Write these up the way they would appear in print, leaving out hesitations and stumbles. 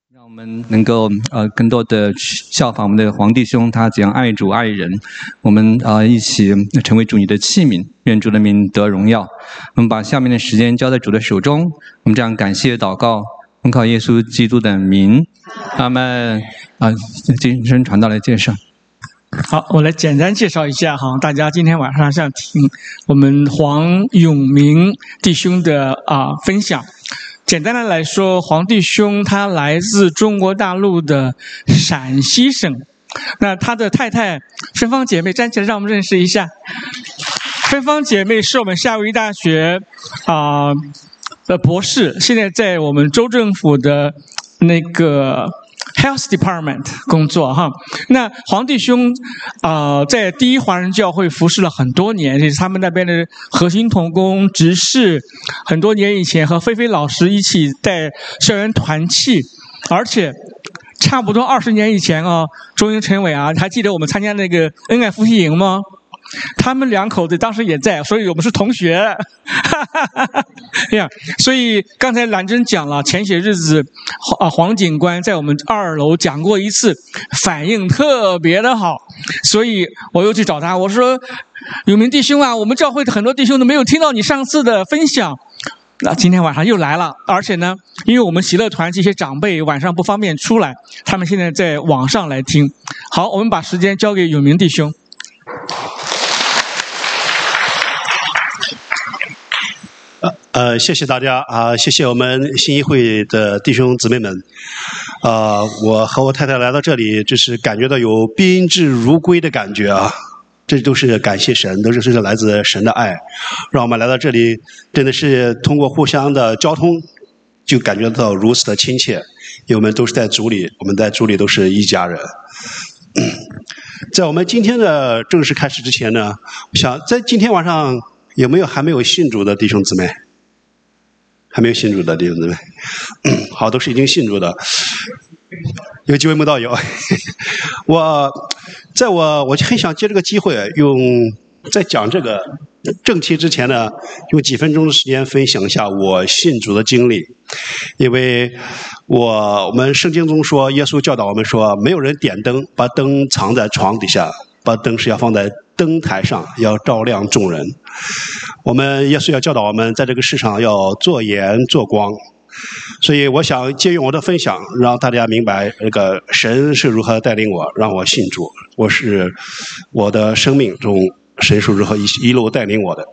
让我们能够更多的效仿我们的黄弟兄，他怎样爱主爱人，我们一起成为主你的器皿，愿主的名得荣耀。我们把下面的时间交在主的手中，我们这样感谢祷告，奉靠耶稣基督的名，阿们。今生传道来介绍。 好，我来简单介绍一下哈，大家今天晚上想听我们黄永明弟兄的分享。简单的来说，黄弟兄他来自中国大陆的陕西省，那他的太太芬芳姐妹站起来让我们认识一下。芬芳姐妹是我们夏威夷大学的博士，现在在我们州政府的那个Health Department 工作哈。那黄弟兄在第一华人教会服侍了很多年，也是他们那边的核心同工执事，很多年以前和菲菲老师一起带校园团契，而且差不多20年以前周英陈伟还记得我们参加那个恩爱夫妻营吗？他们两口子当时也在，所以我们是同学。所以刚才兰珍讲了，前些日子黄警官在我们2楼讲过一次，反应特别的好，所以我又去找他，我说永明弟兄我们教会的很多弟兄都没有听到你上次的分享，那今天晚上又来了，而且呢，因为我们喜乐团这些长辈晚上不方便出来，他们现在在网上来听。好，我们把时间交给永明弟兄。 谢谢大家谢谢我们信义会的弟兄姊妹们。我和我太太来到这里，就是感觉到有宾至如归的感觉这都是感谢神，都是来自神的爱，让我们来到这里，真的是通过互相的交通，就感觉到如此的亲切，因为我们都是在主里，我们在主里都是一家人。在我们今天的正式开始之前呢，我想在今天晚上有没有还没有信主的弟兄姊妹？还没有信主的弟兄姊妹？好，都是已经信主的。有几位慕道友。我很想借这个机会，在讲这个正题之前呢，用几分钟的时间分享一下我信主的经历。因为我们圣经中说，耶稣教导我们说，没有人点灯，把灯藏在床底下，把灯是要放在灯台上，要照亮众人。我们耶稣要教导我们，在这个世上要做盐做光。所以我想借用我的分享，让大家明白这个神是如何带领我，让我信主。我的生命中神是如何一路带领我的。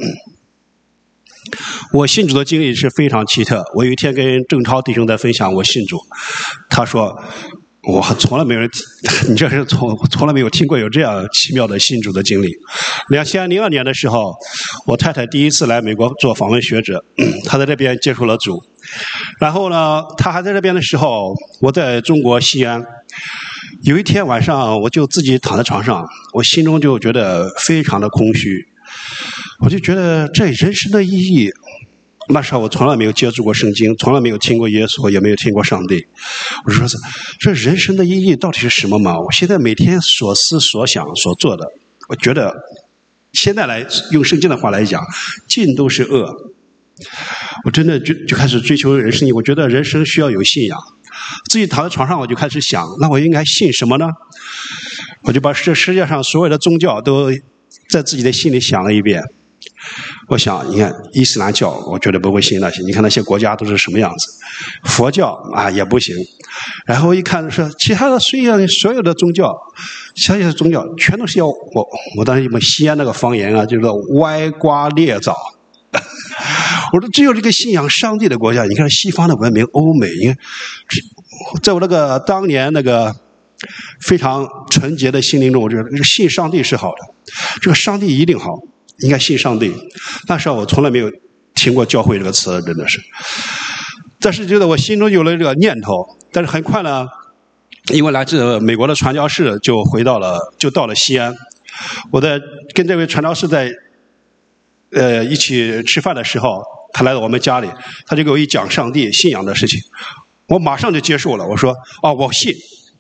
我信主的经历是非常奇特。我有一天跟郑超弟兄在分享我信主，他说我从来没有你这是从来没有听过有这样奇妙的信主的经历。2002年的时候，我太太第一次来美国做访问学者，她在这边接触了主。然后呢，她还在这边的时候，我在中国西安。有一天晚上，我就自己躺在床上，我心中就觉得非常的空虚。我就觉得这人生的意义，那时候我从来没有接触过圣经，从来没有听过耶稣，也没有听过上帝。我说这人生的意义到底是什么嘛？我现在每天所思所想所做的，我觉得现在来用圣经的话来讲，尽都是恶。我真的就开始追求人生意义。我觉得人生需要有信仰。自己躺在床上，我就开始想，那我应该信什么呢？我就把这世界上所有的宗教都在自己的心里想了一遍。我想，你看伊斯兰教，我绝对不会信那些。你看那些国家都是什么样子？佛教也不行。然后一看说，其他的所有的宗教，其他的宗教全都是要我当时我们西安那个方言就是歪瓜裂枣。我说只有这个信仰上帝的国家，你看西方的文明，欧美，你看，在我那个当年那个非常纯洁的心灵中，我觉得这个信上帝是好的，这个上帝一定好，应该信上帝。那时候我从来没有听过教会这个词，真的是。但是觉得我心中有了这个念头，但是很快呢，因为来自美国的传教士就到了西安。我在跟这位传教士在一起吃饭的时候，他来到我们家里，他就给我一讲上帝信仰的事情，我马上就接受了。我说我信。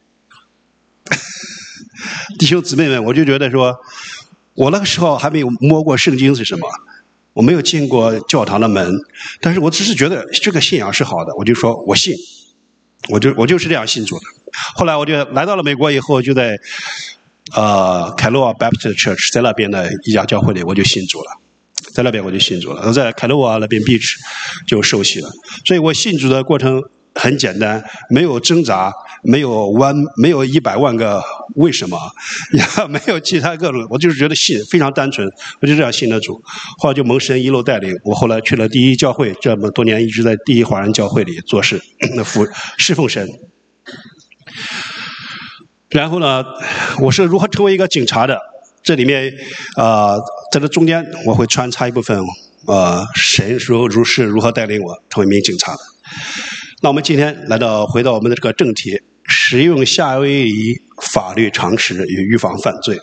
弟兄姊妹们，我就觉得说，我那个时候还没有摸过圣经是什么，我没有进过教堂的门，但是我只是觉得这个信仰是好的，我就说我信。 我就是这样信主的。后来我就来到了美国以后，就在凯洛瓦 Baptist Church 在那边的一家教会里，我就信主了。在那边我就信主了，我在凯洛瓦那边 Beach 就受洗了。所以我信主的过程很简单，没有挣扎，没有100万个为什么，也没有其他各种，我就是觉得信非常单纯，我就这样信的主。后来就蒙神一路带领，我后来去了第一教会，这么多年一直在第一华人教会里做事，侍奉神。然后呢，我是如何成为一个警察的？这里面在这中间我会穿插一部分神如何带领我成为一名警察的。那我们今天回到我们的这个正题，使用夏威夷法律常识与预防犯罪。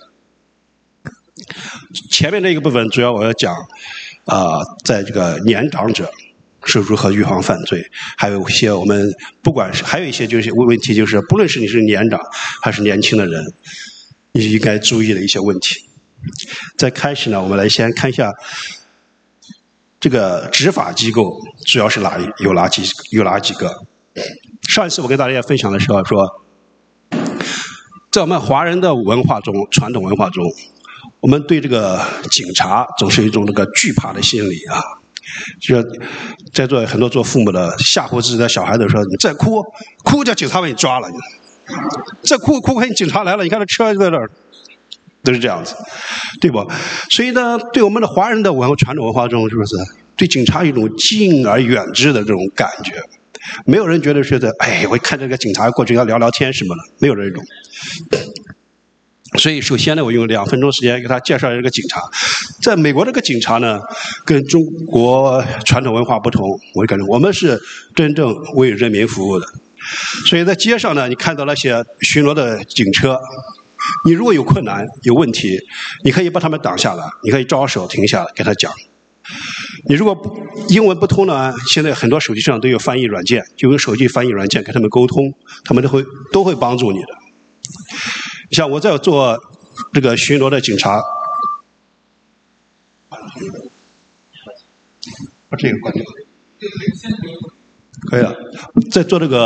前面这一个部分主要我要讲在这个年长者是如何预防犯罪，还有一些我们还有一些就是问题，就是不论是你是年长还是年轻的人，你应该注意的一些问题。在开始呢，我们来先看一下这个执法机构主要是有哪几个。上一次我跟大家分享的时候说，在我们华人的文化中，传统文化中，我们对这个警察总是一种这个惧怕的心理啊。就在座很多做父母的吓唬自己的小孩子说：“你再哭叫警察把你抓了。”再哭看警察来了，你看这车就在这儿，都是这样子，对不？所以呢，对我们的华人的传统文化中，是不是对警察有一种敬而远之的这种感觉？没有人觉得是我一看这个警察过去要聊聊天什么的，没有这种。所以首先呢，我用2分钟时间给他介绍这个警察。在美国这个警察呢，跟中国传统文化不同，我感觉我们是真正为人民服务的。所以在街上呢，你看到那些巡逻的警车，你如果有困难有问题，你可以把他们挡下来，你可以招手停下来跟他讲。你如果英文不通呢，现在很多手机上都有翻译软件，就用手机翻译软件跟他们沟通，他们都会帮助你的。像我在做这个巡逻的警察，把这个关掉，可以了。在做这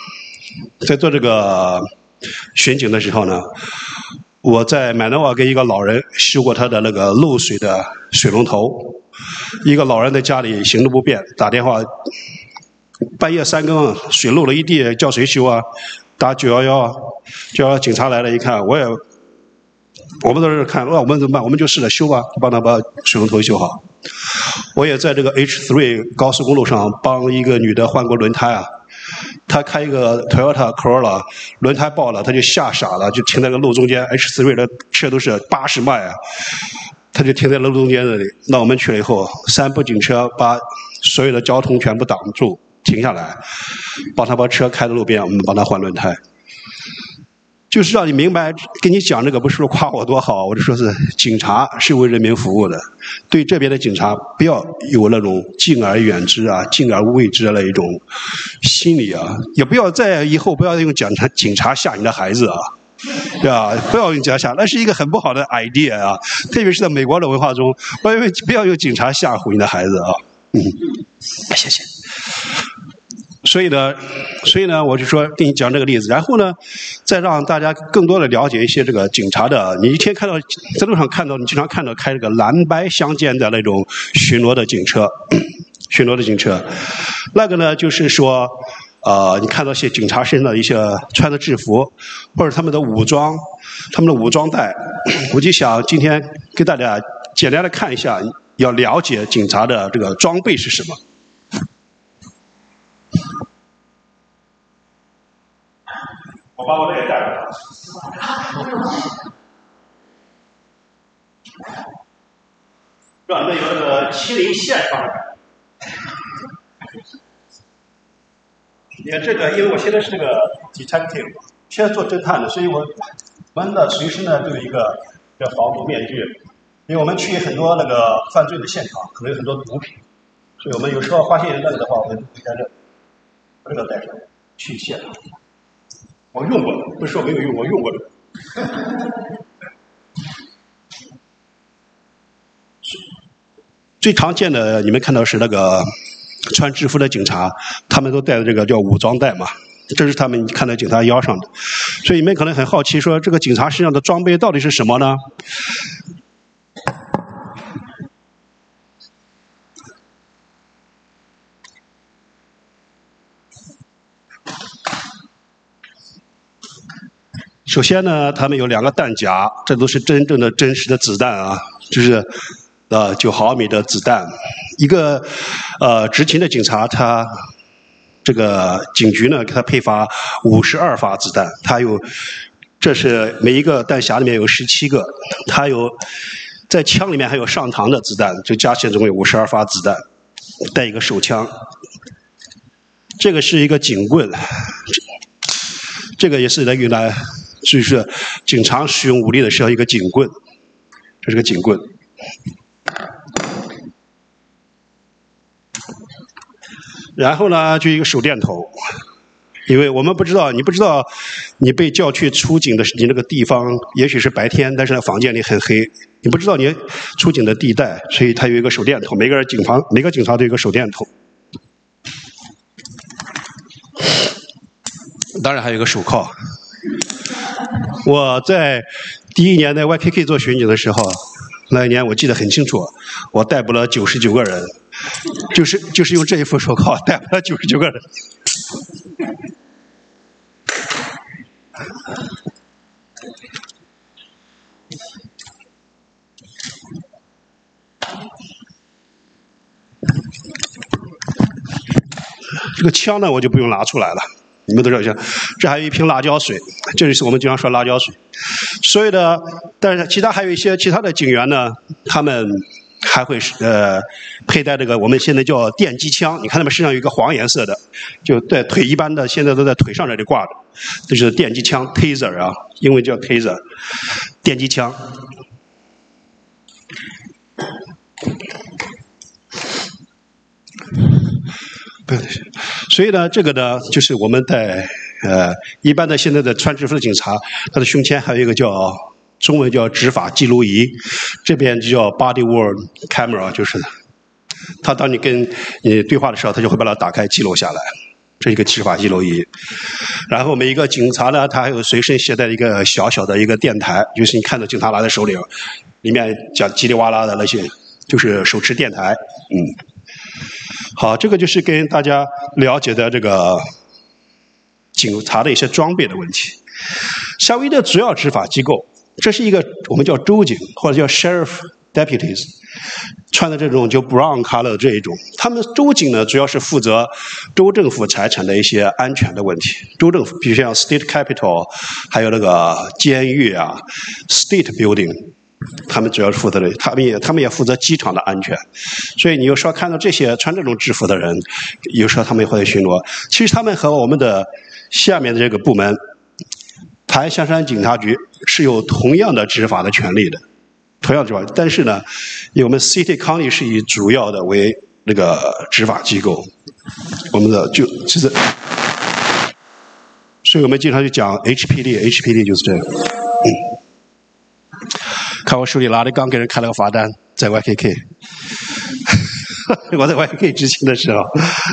个巡警的时候呢，我在麦诺瓦跟一个老人修过他的那个漏水的水龙头。一个老人在家里行动不便，打电话，半夜3更水漏了一地，叫谁修啊？打911，警察来了，一看我们都是看，我们怎么办？我们就试着修吧，帮他把水龙头修好。我也在这个 H3 高速公路上帮一个女的换过轮胎啊。她开一个 Toyota Corolla， 轮胎爆了，她就吓傻了，就停在个路中间。H3 的车都是80迈啊，她就停在路中间那里。那我们去了以后，3部警车把所有的交通全部挡住，停下来，帮他把车开到路边，我们帮他换轮胎。就是让你明白，跟你讲这个不是说夸我多好，我就说是警察是为人民服务的。对这边的警察，不要有那种敬而远之啊、敬而畏之的那一种心理啊，也不要以后不要用警察吓你的孩子啊，对吧？不要用警察吓，那是一个很不好的 idea 啊，特别是在美国的文化中，不要用警察吓唬你的孩子啊。谢谢。所以呢，我就说跟你讲这个例子，然后呢，再让大家更多的了解一些这个警察的。你一天看到在路上看到，你经常看到开这个蓝白相间的那种巡逻的警车，那个呢，就是说，你看到一些警察身上的一些穿的制服，或者他们的武装带，我就想今天给大家简单的看一下，要了解警察的这个装备是什么。我把我这也带上，让你们有这个亲临现场的感觉。你看这个，因为我现在是这个 detective， 现在做侦探的，所以我们的随身呢都有一个防毒面具，因为我们去很多那个犯罪的现场，可能有很多毒品，所以我们有时候发现那个的话，我们会在这个带上去现场。我用过的，不是说没有用，我用过的。最常见的，你们看到是那个穿制服的警察，他们都带的这个叫武装带嘛， 这是他们看在警察腰上的。所以你们可能很好奇，说这个警察身上的装备到底是什么呢？首先呢，他们有2个弹夹，这都是真正的真实的子弹啊，就是9毫米的子弹。一个执勤的警察，他这个警局呢给他配发52发子弹，他有，这是每一个弹匣里面有17个，他有在枪里面还有上膛的子弹，就加起来总共有52发子弹，带一个手枪。这个是一个警棍，这个也是用来就是警察使用武力的时候一个警棍，这是个警棍。然后呢，就一个手电筒，因为我们不知道，你不知道你被叫去出警的你那个地方，也许是白天，但是呢房间里很黑，你不知道你出警的地带，所以它有一个手电筒，每个警察都有一个手电筒。当然还有一个手铐。我在第1年在 YKK 做巡警的时候，那一年我记得很清楚，我逮捕了99个人，就是用这一副手铐逮捕了99个人。这个枪呢，我就不用拿出来了。你们都知道，这还有一瓶辣椒水，这就是我们经常说辣椒水。所有的，但是还有一些其他的警员呢，他们还会佩戴这个我们现在叫电击枪。你看他们身上有一个黄颜色的，就在腿，一般的现在都在腿上这里挂着，这是电击枪 taser 啊，英文叫 taser， 电击枪。所以呢，这个呢，就是我们在一般的现在的穿制服的警察，他的胸前还有一个中文叫执法记录仪，这边就叫 body worn camera， 就是他当你跟你对话的时候，他就会把它打开记录下来，这是一个执法记录仪。然后每一个警察呢，他还有随身携带一个小小的一个电台，就是你看到警察拿在手里，里面讲叽里哇啦的那些，就是手持电台，好，这个就是跟大家了解的这个警察的一些装备的问题。夏威夷的主要执法机构，这是一个我们叫州警或者叫 sheriff deputies， 穿的这种就 brown color 的这一种。他们州警呢，主要是负责州政府财产的一些安全的问题。州政府，比如像 state capital， 还有那个监狱啊 ，state building。他们主要是负责的，他们也负责机场的安全，所以你有时候看到这些穿这种制服的人，有时候他们也会巡逻。其实他们和我们的下面的这个部门，台湾香山警察局是有同样的执法的权利的，同样执法。但是呢，以我们 City County 是以主要的为那个执法机构，我们的其实，所以我们经常就讲 HPD 就是这样。看我手里拿的，刚给人开了个罚单，在 YKK， 我在 YKK 执勤的时候。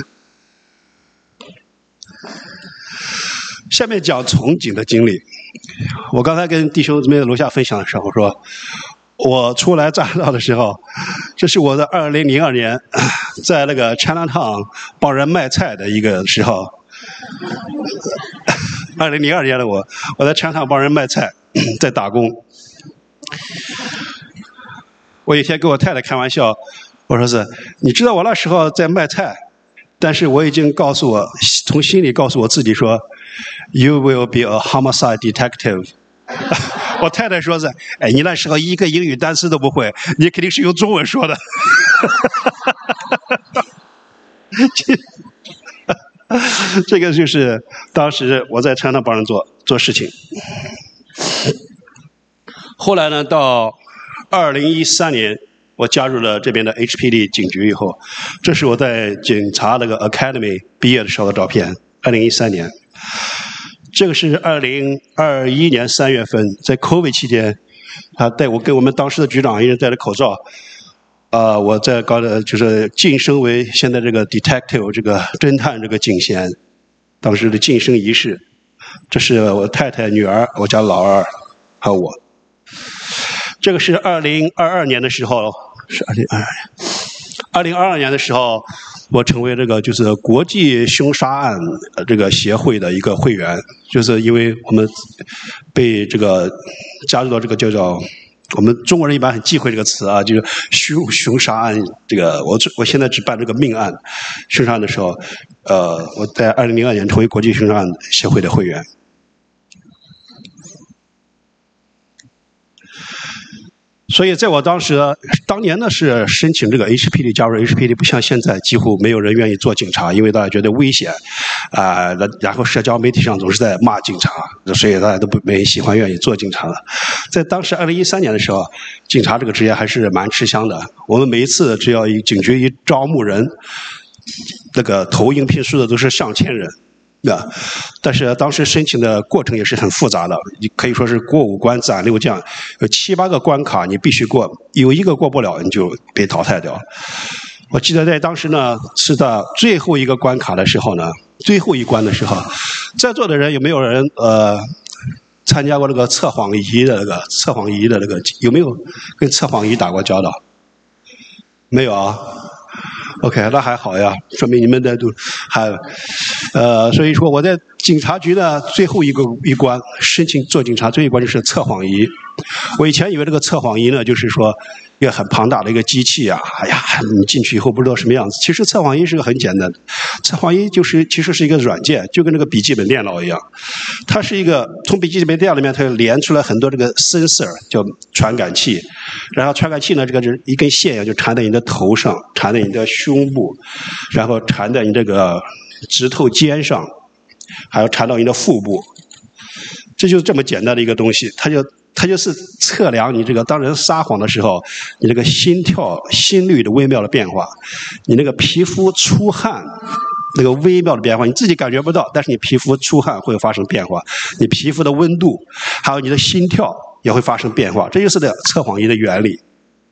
下面讲从警的经历。我刚才跟弟兄姊妹在楼下分享的时候说，我初来乍到的时候，这是我的2002年在那个 Chinatown 帮人卖菜的一个时候。2002年的我在 Chinatown 帮人卖菜，在打工。我有一天跟我太太开玩笑，我说是，你知道我那时候在卖菜，但是我已经从心里告诉我自己说 ，You will be a homicide detective 。我太太说是，哎，你那时候一个英语单词都不会，你肯定是用中文说的。这个就是当时我在船上帮人做事情。后来呢，到2013年，我加入了这边的 HPD 警局以后，这是我在警察那个 Academy 毕业的时候的照片。2013年，这个是2021年3月份，在 COVID 期间，我跟我们当时的局长一人戴着口罩，我在就是晋升为现在这个 detective 这个侦探这个警衔， 当时的晋升仪式。这是我太太、女儿，我家老二，还有我。这个是2022年的时候，是2022年的时候，我成为这个就是国际凶杀案这个协会的一个会员，就是因为我们被这个加入到这个叫做。我们中国人一般很忌讳这个词啊，就是凶杀案。这个我现在只办这个命案、凶杀案的时候，我在2002年成为国际凶杀案协会的会员。所以在我当年呢是申请这个 HPD 加入 HPD， 不像现在几乎没有人愿意做警察，因为大家觉得危险然后社交媒体上总是在骂警察，所以大家都没喜欢愿意做警察了。在当时2013年的时候，警察这个职业还是蛮吃香的。我们每一次只要警局一招募人，那个投应聘书的都是上千人。但是当时申请的过程也是很复杂的，可以说是过5关斩6将，有7、8个关卡你必须过，有一个过不了你就被淘汰掉。我记得在当时呢，是到最后一个关卡的时候呢，最后一关的时候，在座的人有没有人参加过那个测谎仪的那个有没有跟测谎仪打过交道？没有啊。OK， 那还好呀，说明你们的都还所以说我在警察局的最后一关申请做警察，最后一关就是测谎仪。我以前以为这个测谎仪呢，就是说一个很庞大的一个机器啊，哎呀，你进去以后不知道什么样子。其实测谎仪是个很简单的，测谎仪其实是一个软件，就跟那个笔记本电脑一样。它是一个从笔记本电脑里面它连出来很多这个 sensor， 叫传感器，然后传感器呢，这个是一根线一样就缠在你的头上，缠在你的胸部，然后缠在你这个指头尖上，还要缠到你的腹部。这就是这么简单的一个东西，它就是测量你这个当人撒谎的时候，你这个心跳、心率的微妙的变化，你那个皮肤出汗那个微妙的变化，你自己感觉不到，但是你皮肤出汗会发生变化，你皮肤的温度，还有你的心跳也会发生变化，这就是测谎仪的原理。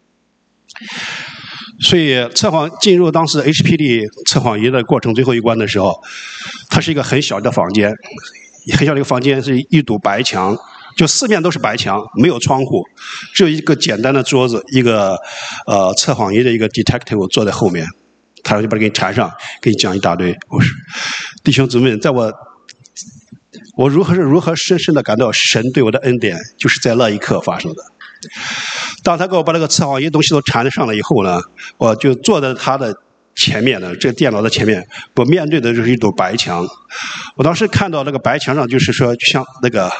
所以进入当时 HPD 测谎仪的过程最后一关的时候，它是一个很小的房间，很小的一个房间是一堵白墙，就四面都是白墙，没有窗户，只有一个简单的桌子，一个测谎仪的一个 detective 坐在后面，他就把它给你缠上，给你讲一大堆。弟兄姊妹，在我如何深深的感到神对我的恩典，就是在那一刻发生的。当他给我把那个测谎仪东西都缠上了以后呢，我就坐在他的前面呢，这个电脑的前面，我面对的就是一堵白墙。我当时看到那个白墙上，就是说就像那个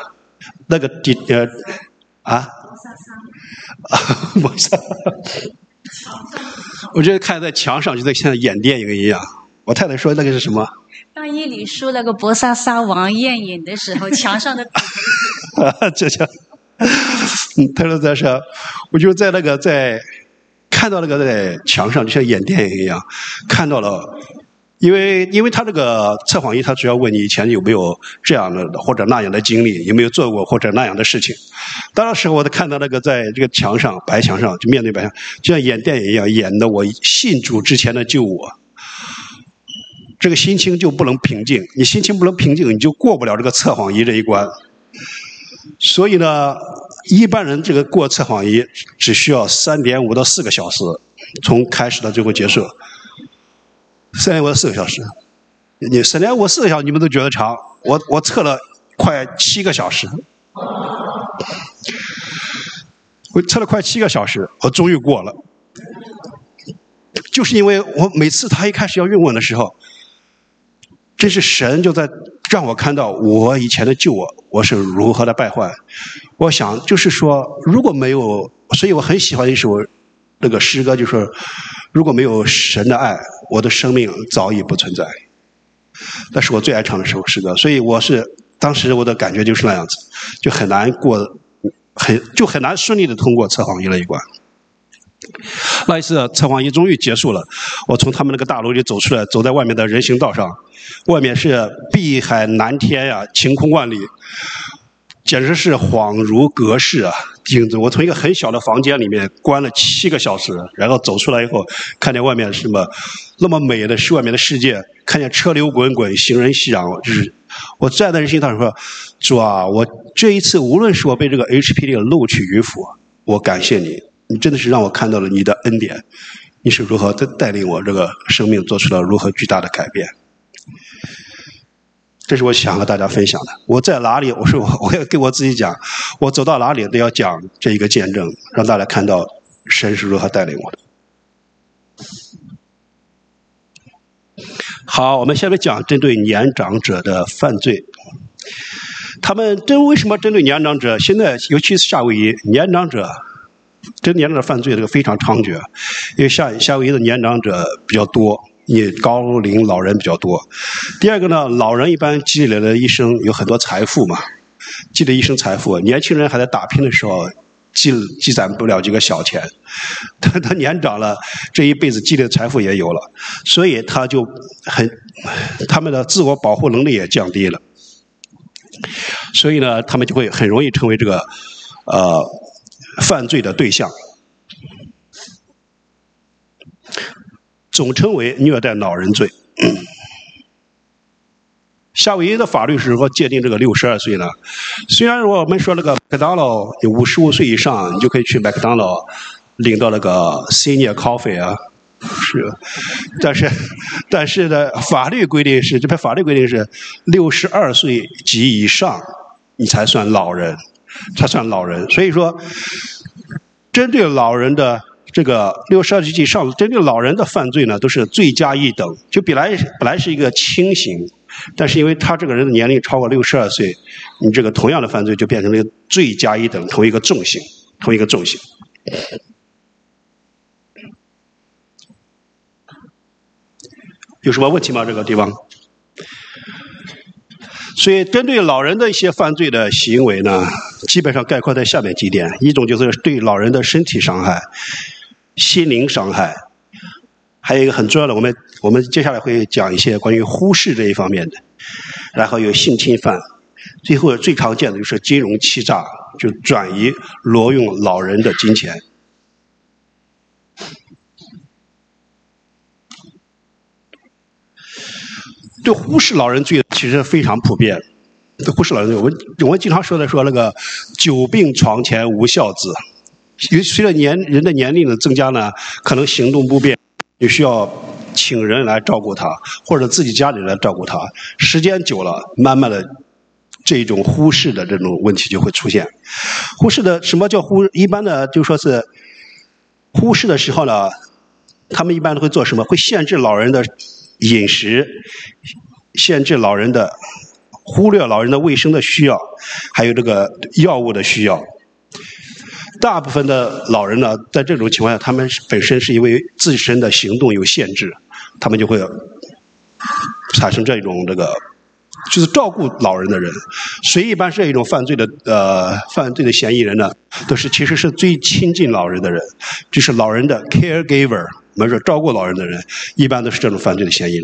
我觉得看在墙上就在像演电影一样。我太太说那个是什么？ 当耶里说那个伯沙撒王宴饮的时候，墙上的这叫他说在这，我就在看到那个在墙上就像演电影一样，看到了。因为他这个测谎仪，他主要问你以前有没有这样的或者那样的经历，有没有做过或者那样的事情。当时我看到那个在这个墙上白墙上，就面对白墙，就像演电影一样，演的我信主之前的救我。这个心情就不能平静，你心情不能平静，你就过不了这个测谎仪这一关。所以呢，一般人这个过测谎仪只需要3.5到4个小时，从开始到最后结束。3.5到4个小时，你3.5、4个小时你们都觉得长，我测了快7个小时，我测了快7个小时，我终于过了。就是因为我每次他一开始要用我的时候，真是神就在让我看到我以前的救我是如何的败坏。我想就是说，如果没有，所以我很喜欢一首那个诗歌，就是如果没有神的爱，我的生命早已不存在。那是我最爱唱的首诗歌，所以当时我的感觉就是那样子，就很难顺利的通过测谎仪那一关。那一次测谎仪终于结束了，我从他们那个大楼里走出来，走在外面的人行道上，外面是碧海蓝天呀，晴空万里。 简直是恍如隔世啊！我从一个很小的房间里面关了7个小时，然后走出来以后，看见外面什么那么美的外面的世界，看见车流滚滚，行人熙攘，就是我站在人心上说：“主啊，我这一次无论是我被这个 HPD 录取与否，我感谢你，你真的是让我看到了你的恩典，你是如何带领我这个生命做出了如何巨大的改变。”这是我想和大家分享的。我在哪里，我要跟我自己讲，我走到哪里都要讲这一个见证，让大家看到神是如何带领我的。好，我们下面讲针对年长者的犯罪。他们为什么针对年长者？现在尤其是夏威夷年长者，针对年长者犯罪这个非常猖獗，因为夏威夷的年长者比较多。也高龄老人比较多。第二个呢，老人一般积累了一生有很多财富嘛，积累一生财富。年轻人还在打拼的时候，积攒不了几个小钱，他年长了，这一辈子积累的财富也有了，所以他们的自我保护能力也降低了，所以呢，他们就会很容易成为这个犯罪的对象。总称为虐待老人罪。夏威夷的法律是如何界定这个62岁呢？虽然我们说那个麦当劳有55岁以上，你就可以去麦当劳领到那个 senior coffee 啊，是，但是呢，法律规定是62岁及以上，你才算老人，所以说，针对老人的。这个62岁以上针对老人的犯罪呢，都是罪加一等。就本来是一个轻刑，但是因为他这个人的年龄超过62岁，你这个同样的犯罪就变成了一个罪加一等，同一个重刑。有什么问题吗？这个地方？所以针对老人的一些犯罪的行为呢，基本上概括在下面几点：一种就是对老人的身体伤害。心灵伤害，还有一个很重要的，我们接下来会讲一些关于忽视这一方面的，然后有性侵犯，最后最常见的就是金融欺诈，就转移挪用老人的金钱。对忽视老人罪其实非常普遍，对忽视老人罪，我们经常说那个久病床前无孝子。随着人的年龄的增加呢，可能行动不便，也需要请人来照顾他，或者自己家里人来照顾他。时间久了，慢慢的，这种忽视的这种问题就会出现。忽视的什么叫忽？一般的就说是忽视的时候呢，他们一般都会做什么？会限制老人的饮食，限制老人的，忽略老人的卫生的需要，还有这个药物的需要。大部分的老人呢，在这种情况下，他们本身是因为自身的行动有限制，他们就会产生这种就是照顾老人的人。谁一般是一种犯罪的嫌疑人呢？其实是最亲近老人的人，就是老人的 caregiver， 我们说照顾老人的人，一般都是这种犯罪的嫌疑人。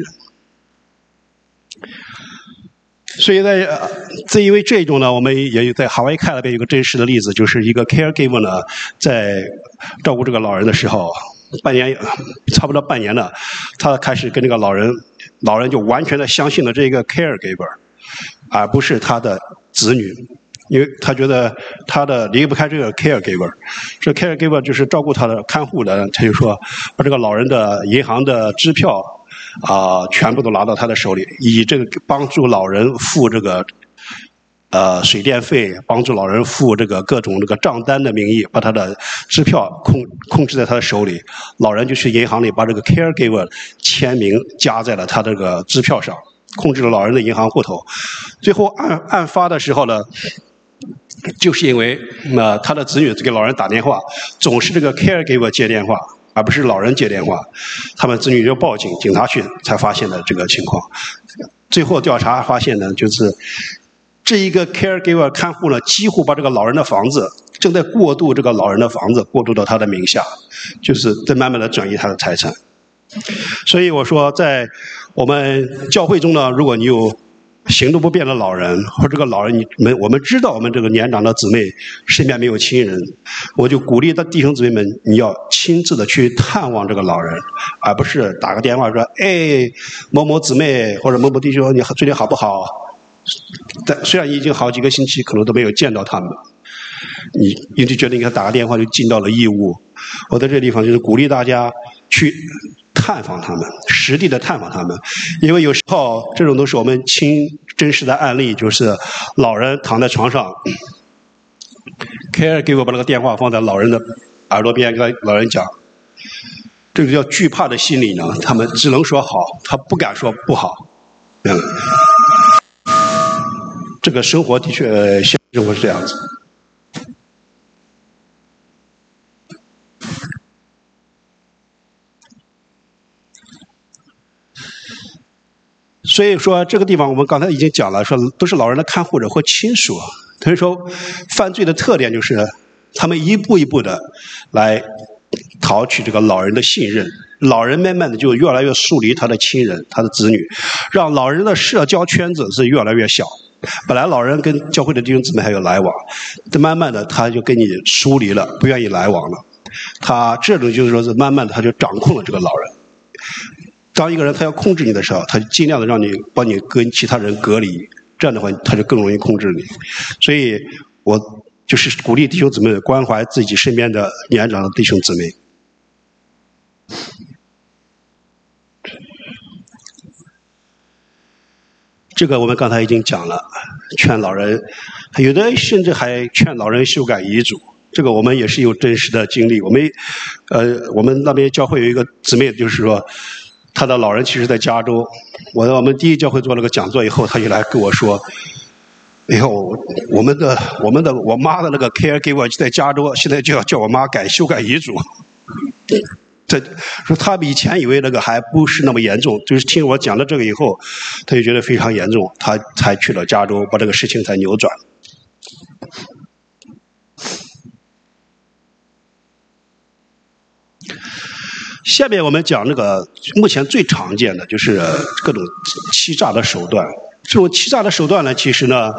所以因为这种呢，我们也在海外看那边有个真实的例子，就是一个 caregiver 呢，在照顾这个老人的时候，差不多半年了，他开始跟这个老人就完全的相信了这个 caregiver， 而不是他的子女，因为他觉得他离不开这个 caregiver， 这 caregiver 就是照顾他的看护的，他就说把这个老人的银行的支票全部都拿到他的手里，以这个帮助老人付这个水电费，帮助老人付这个各种账单的名义，把他的支票控制在他的手里。老人就去银行里把这个 caregiver 签名加在了他这个支票上，控制了老人的银行户头。最后案发的时候呢，就是因为他的子女给老人打电话，总是这个 caregiver 接电话，而不是老人接电话，他们子女就报警，警察去才发现的这个情况。最后调查发现呢，就是这一个 caregiver 看护呢，几乎把这个老人的房子正在过渡，这个老人的房子过渡到他的名下，就是在慢慢的转移他的财产。所以我说，在我们教会中呢，如果你有行动不便的老人，或者这个老人我们知道我们这个年长的姊妹身边没有亲人，我就鼓励的弟兄姊妹们，你要亲自的去探望这个老人，而不是打个电话说，哎，某某姊妹或者某某弟兄，你最近好不好？但虽然已经好几个星期可能都没有见到他们，你就觉得你给他打个电话就尽到了义务。我在这个地方就是鼓励大家去探访他们，实地的探访他们，因为有时候这种都是我们真实的案例，就是老人躺在床上 ，care 给我把那个电话放在老人的耳朵边，跟老人讲，这个叫惧怕的心理呢，他们只能说好，他不敢说不好。这个生活的确，现实生活是这样子。所以说，这个地方我们刚才已经讲了，说都是老人的看护者或亲属。所以说，犯罪的特点就是他们一步一步的来讨取这个老人的信任，老人慢慢的就越来越疏离他的亲人、他的子女，让老人的社交圈子是越来越小。本来老人跟教会的弟兄姊妹还有来往，但慢慢的他就跟你疏离了，不愿意来往了。他这种就是说是慢慢的他就掌控了这个老人。当一个人他要控制你的时候，他就尽量的把你跟其他人隔离，这样的话他就更容易控制你。所以我就是鼓励弟兄姊妹关怀自己身边的年长的弟兄姊妹。这个我们刚才已经讲了，劝老人，有的甚至还劝老人修改遗嘱。这个我们也是有真实的经历。我们那边教会有一个姊妹，就是说，她的老人其实在加州。我们第一教会做了个讲座以后，她就来跟我说，哎呦，我妈的那个 caregiver 在加州，现在就要叫我妈修改遗嘱。这说他以前以为那个还不是那么严重，就是听我讲了这个以后，他就觉得非常严重，他才去了加州，把这个事情才扭转。下面我们讲那个目前最常见的就是各种欺诈的手段。这种欺诈的手段呢，其实呢，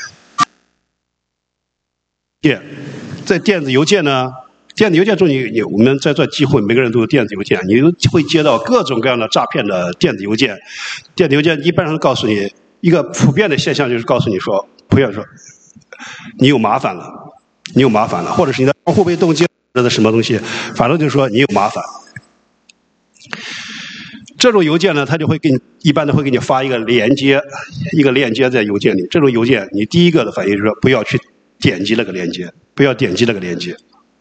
在电子邮件呢。电子邮件中我们在这机会，每个人都有电子邮件，你会接到各种各样的诈骗的电子邮件。电子邮件一般上告诉你一个普遍的现象，就是告诉你说，普遍说你有麻烦了，或者是你的账户被冻结或者什么东西，反正就是说你有麻烦。这种邮件呢，它就会一般的会给你发一个链接在邮件里。这种邮件，你第一个的反应就是说不要去点击那个链接，不要点击那个链接。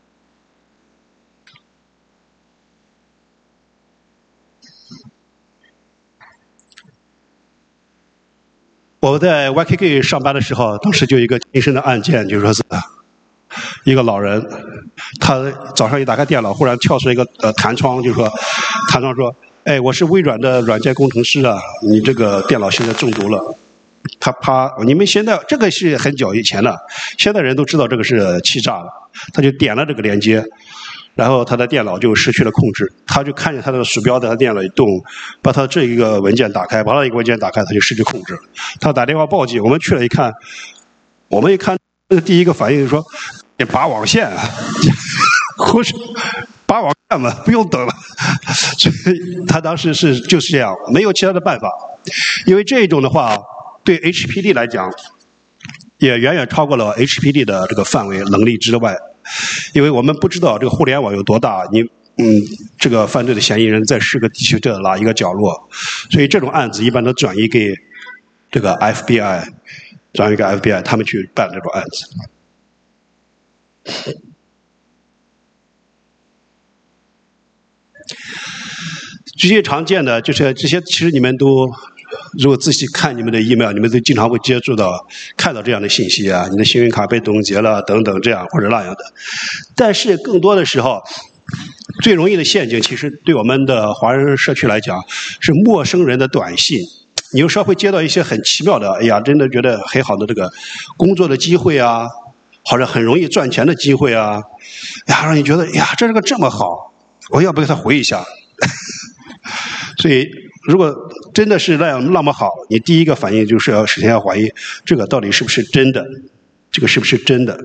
我在 YKK 上班的时候，当时就有一个亲身的案件，就是说是一个老人，他早上一打开电脑，忽然跳出一个弹窗，就是说，弹窗说：“哎，我是微软的软件工程师啊，你这个电脑现在中毒了。”你们现在这个是很久以前了，现在人都知道这个是欺诈了，他就点了这个链接。然后他的电脑就失去了控制，他就看见他的鼠标在他电脑里动，把他这一个文件打开，把那一个文件打开，他就失去控制了。他打电话报警，我们去了一看，第一个反应就是说，你拔网线啊，或者拔网线嘛，不用等了。所以他当时就是这样，没有其他的办法，因为这种的话，对 HPD 来讲，也远远超过了 HPD 的这个范围能力之外。因为我们不知道这个互联网有多大，这个犯罪的嫌疑人在是个地区的哪一个角落，所以这种案子一般都转移给这个 FBI， 他们去办这种案子。这些常见的就是这些，其实你们都。如果仔细看你们的 email， 你们都经常会接触到、看到这样的信息啊，你的信用卡被冻结了等等，这样或者那样的。但是更多的时候，最容易的陷阱，其实对我们的华人社区来讲，是陌生人的短信。你有时候会接到一些很奇妙的，哎呀，真的觉得很好的这个工作的机会啊，或者很容易赚钱的机会啊，呀，让你觉得呀，这个这么好，我要不给他回一下。所以如果真的是那么好，你第一个反应就是首先要怀疑这个到底是不是真的，这个是不是真的？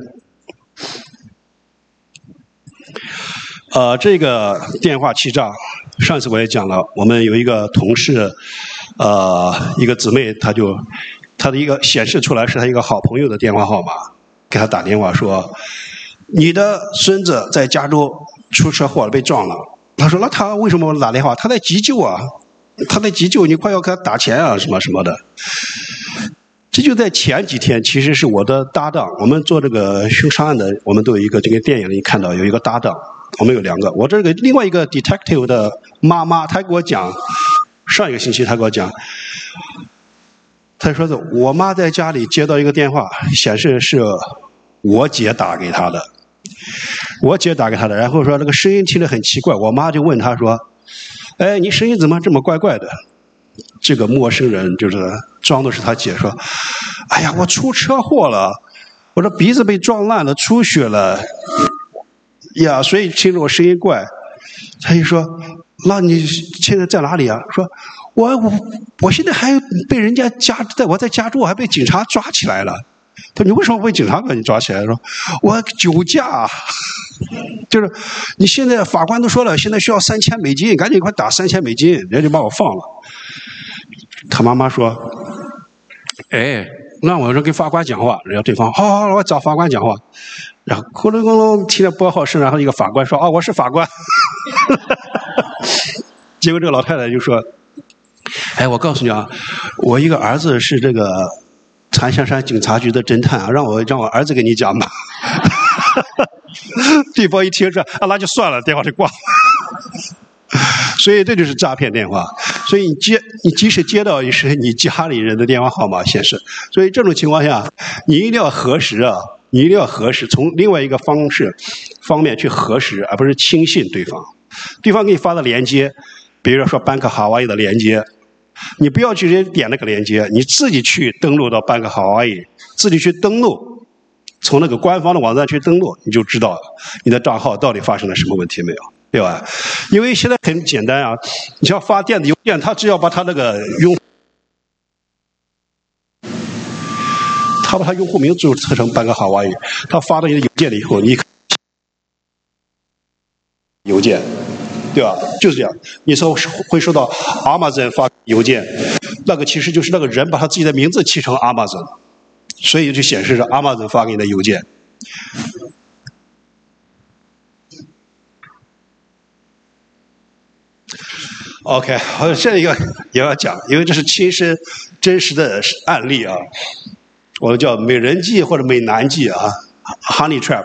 这个电话欺诈，上次我也讲了，我们有一个同事，一个姊妹，她的一个显示出来是她一个好朋友的电话号码，给她打电话说，你的孙子在加州出车祸了，被撞了。她说，那他为什么打电话？他在急救啊，他在急救，你快要给他打钱啊，什么什么的。这就在前几天，其实是我的搭档，我们做这个凶杀案的，我们都有一个这个电影里看到有一个搭档，我们有2个。我这个另外一个 detective 的妈妈，她给我讲，上一个星期她给我讲，她说的我妈在家里接到一个电话，显示是我姐打给她的，我姐打给她的，然后说那个声音听着很奇怪，我妈就问她说，哎，你声音怎么这么怪怪的？这个陌生人就是装的是他姐说，哎呀，我出车祸了，我的鼻子被撞烂了，出血了呀，所以听着我声音怪。他就说，那你现在在哪里啊？说我现在还被人家我在加州还被警察抓起来了。他说你为什么被警察把你抓起来？说我酒驾，就是你现在法官都说了，现在需要$3000，赶紧快打$3000，人家就把我放了。他妈妈说，哎，那我说跟法官讲话，人家对方好，我找法官讲话。然后咕噜咕噜听了拨号声，然后一个法官说，我是法官。结果这个老太太就说，哎，我告诉你啊，我一个儿子是这个檀香山警察局的侦探啊，让我儿子给你讲吧。对方一听这，那就算了，电话就挂了。所以这就是诈骗电话。所以你即使接到也是你家里人的电话号码显示，所以这种情况下，你一定要核实啊，你一定要核实，从另外一个方面去核实，而不是轻信对方。对方给你发的链接，比如说 Bank Hawaii 的链接，你不要去直接点那个链接，你自己去登录到 Bank Hawaii， 自己去登录，从那个官方的网站去登录，你就知道你的账号到底发生了什么问题没有。对吧？因为现在很简单啊，你像发电子邮件，他只要把他那个他把他用户名注册成半个Hawaii，他发到你的邮件里以后，你邮件，对吧？就是这样，你说会收到 Amazon 发邮件，那个其实就是那个人把他自己的名字起成 Amazon， 所以就显示着 Amazon 发给你的邮件。OK， 这一个也要讲，因为这是亲身真实的案例啊，我叫美人计或者美男计啊 ，Honey Trap。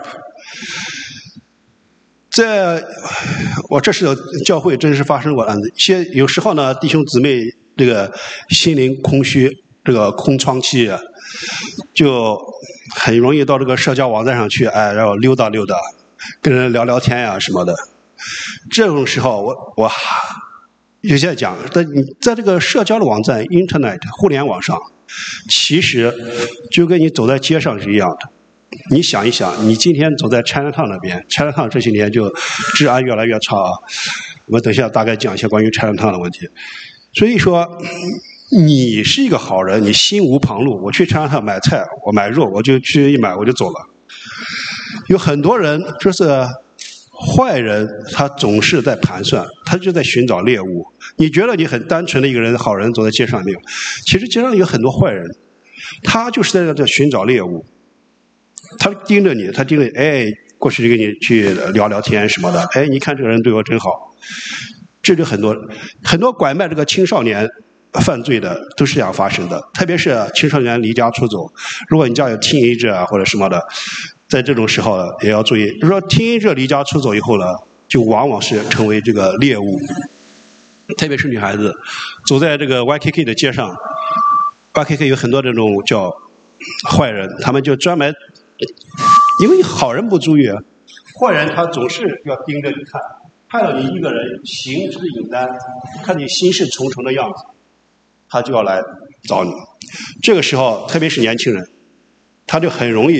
我这是教会真实发生过的案子，有时候呢，弟兄姊妹这个心灵空虚，这个空窗期啊，就很容易到这个社交网站上去，然后溜达溜达，跟人聊聊天呀什么的。这种时候，我有些讲，你在这个社交的网站 Internet 互联网上，其实就跟你走在街上是一样的。你想一想，你今天走在 Chinatown 那边 ，Chinatown 这些年就治安越来越差。我们等一下大概讲一些关于 Chinatown 的问题。所以说，你是一个好人，你心无旁骛。我去 Chinatown 买菜，我买肉，我就去一买我就走了。有很多人就是坏人，他总是在盘算，他就在寻找猎物。你觉得你很单纯的一个人，好人走在街上没有？其实街上有很多坏人，他就是在这寻找猎物。他盯着你，过去就跟你去聊聊天什么的。你看这个人对我真好。这就很多拐卖这个青少年犯罪的都是这样发生的，特别是青少年离家出走。如果你家有 teenager 啊或者什么的，在这种时候也要注意。就是说 teenager 离家出走以后呢，就往往是成为这个猎物。特别是女孩子走在这个 YKK 的街上 ，YKK 有很多这种叫坏人，他们就专门。因为好人不注意，坏人他总是要盯着你看到你一个人行之隐单，看你心事重重的样子，他就要来找你。这个时候，特别是年轻人，他就很容易。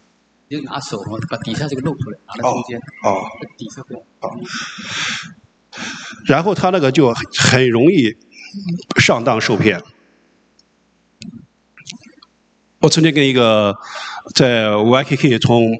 就拿手把底下这个露出来，拿在中间。底下不要。 然后他那个就很容易上当受骗。我曾经跟一个在 YKK 从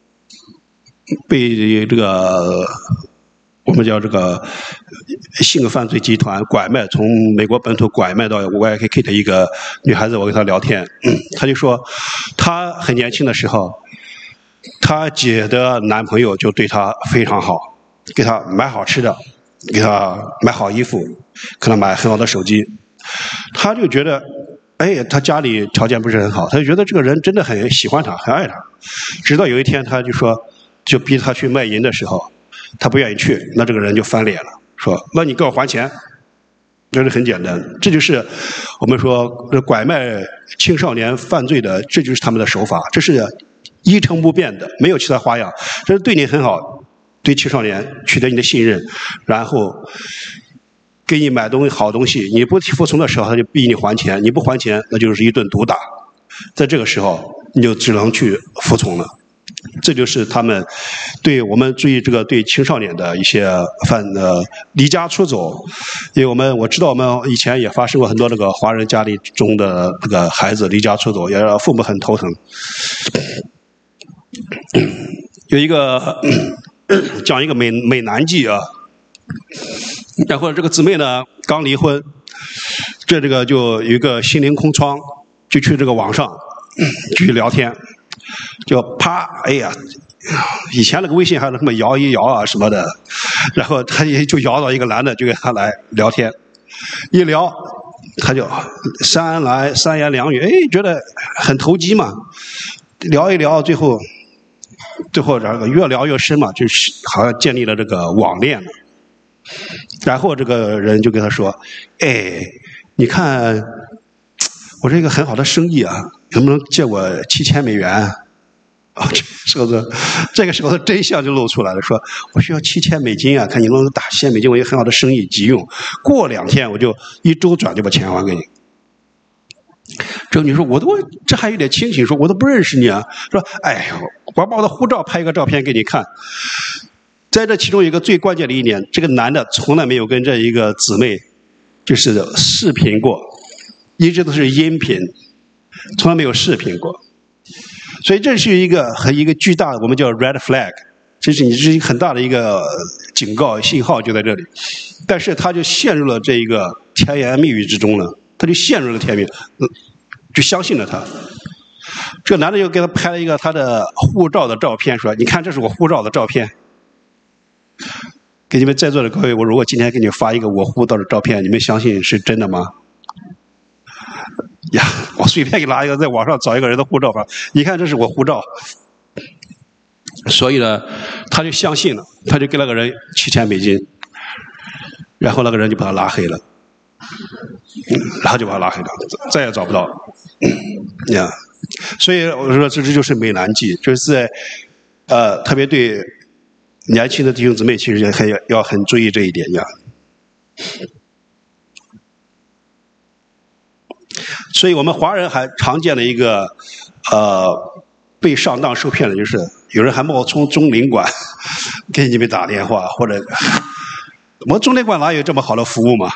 被这个我们叫这个性格犯罪集团拐卖，从美国本土拐卖到 YKK 的一个女孩子，我跟她聊天，她就说她很年轻的时候，她姐的男朋友就对她非常好，给她买好吃的，给她买好衣服，给她买很好的手机，她就觉得他家里条件不是很好，他就觉得这个人真的很喜欢他，很爱他。直到有一天，他就说，就逼他去卖淫的时候，他不愿意去，那这个人就翻脸了，说：“那你给我还钱。”这是很简单，这就是我们说拐卖青少年犯罪的，这就是他们的手法，这是一成不变的，没有其他花样。这是对你很好，对青少年取得你的信任，然后给你买好东西，你不服从的时候，他就逼你还钱，你不还钱，那就是一顿毒打。在这个时候，你就只能去服从了。这就是他们对我们注意这个对青少年的一些离家出走。因为我知道我们以前也发生过很多这个华人家里中的这个孩子离家出走，也让父母很头疼。有一个讲一个美男计啊。然后这个姊妹呢刚离婚，这个就有一个心灵空窗，就去这个网上去聊天，就啪，以前那个微信还有什么摇一摇啊什么的，然后他也就摇到一个男的，就跟他来聊天，一聊他就三言两语，觉得很投机嘛，聊一聊，最后这个越聊越深嘛，就是好像建立了这个网恋了。然后这个人就跟他说：“你看，我这个很好的生意啊，能不能借我7000美元？”啊，这个时候的真相就露出来了，说我需要7000美金啊，看你能不能打7000美金，我有很好的生意急用，过2天我就一周转就把钱还给你。这个女说，这还有点清醒，说我都不认识你啊，说我把我的护照拍一个照片给你看。在这其中有一个最关键的一点，这个男的从来没有跟这一个姊妹就是视频过，一直都是音频，从来没有视频过。所以这是一个巨大的我们叫 red flag， 这是一个很大的一个警告信号就在这里。但是他就陷入了这一个甜言蜜语之中了，他就陷入了甜蜜，就相信了他。这个男的就给他拍了一个他的护照的照片，说：“你看，这是我护照的照片。”给你们在座的各位，我如果今天给你发一个我护照的照片，你们相信是真的吗？呀，我随便给拿一个，在网上找一个人的护照吧，你看这是我护照。所以呢，他就相信了，他就给那个人7000美金，然后那个人就把他拉黑了，然后就把他拉黑了，再也找不到。呀，所以我说这就是美男计，就是在特别对年轻的弟兄姊妹，其实要很注意这一点呀。所以我们华人还常见的一个被上当受骗的，就是有人还冒充中领馆给你们打电话，或者我们中领馆哪有这么好的服务嘛？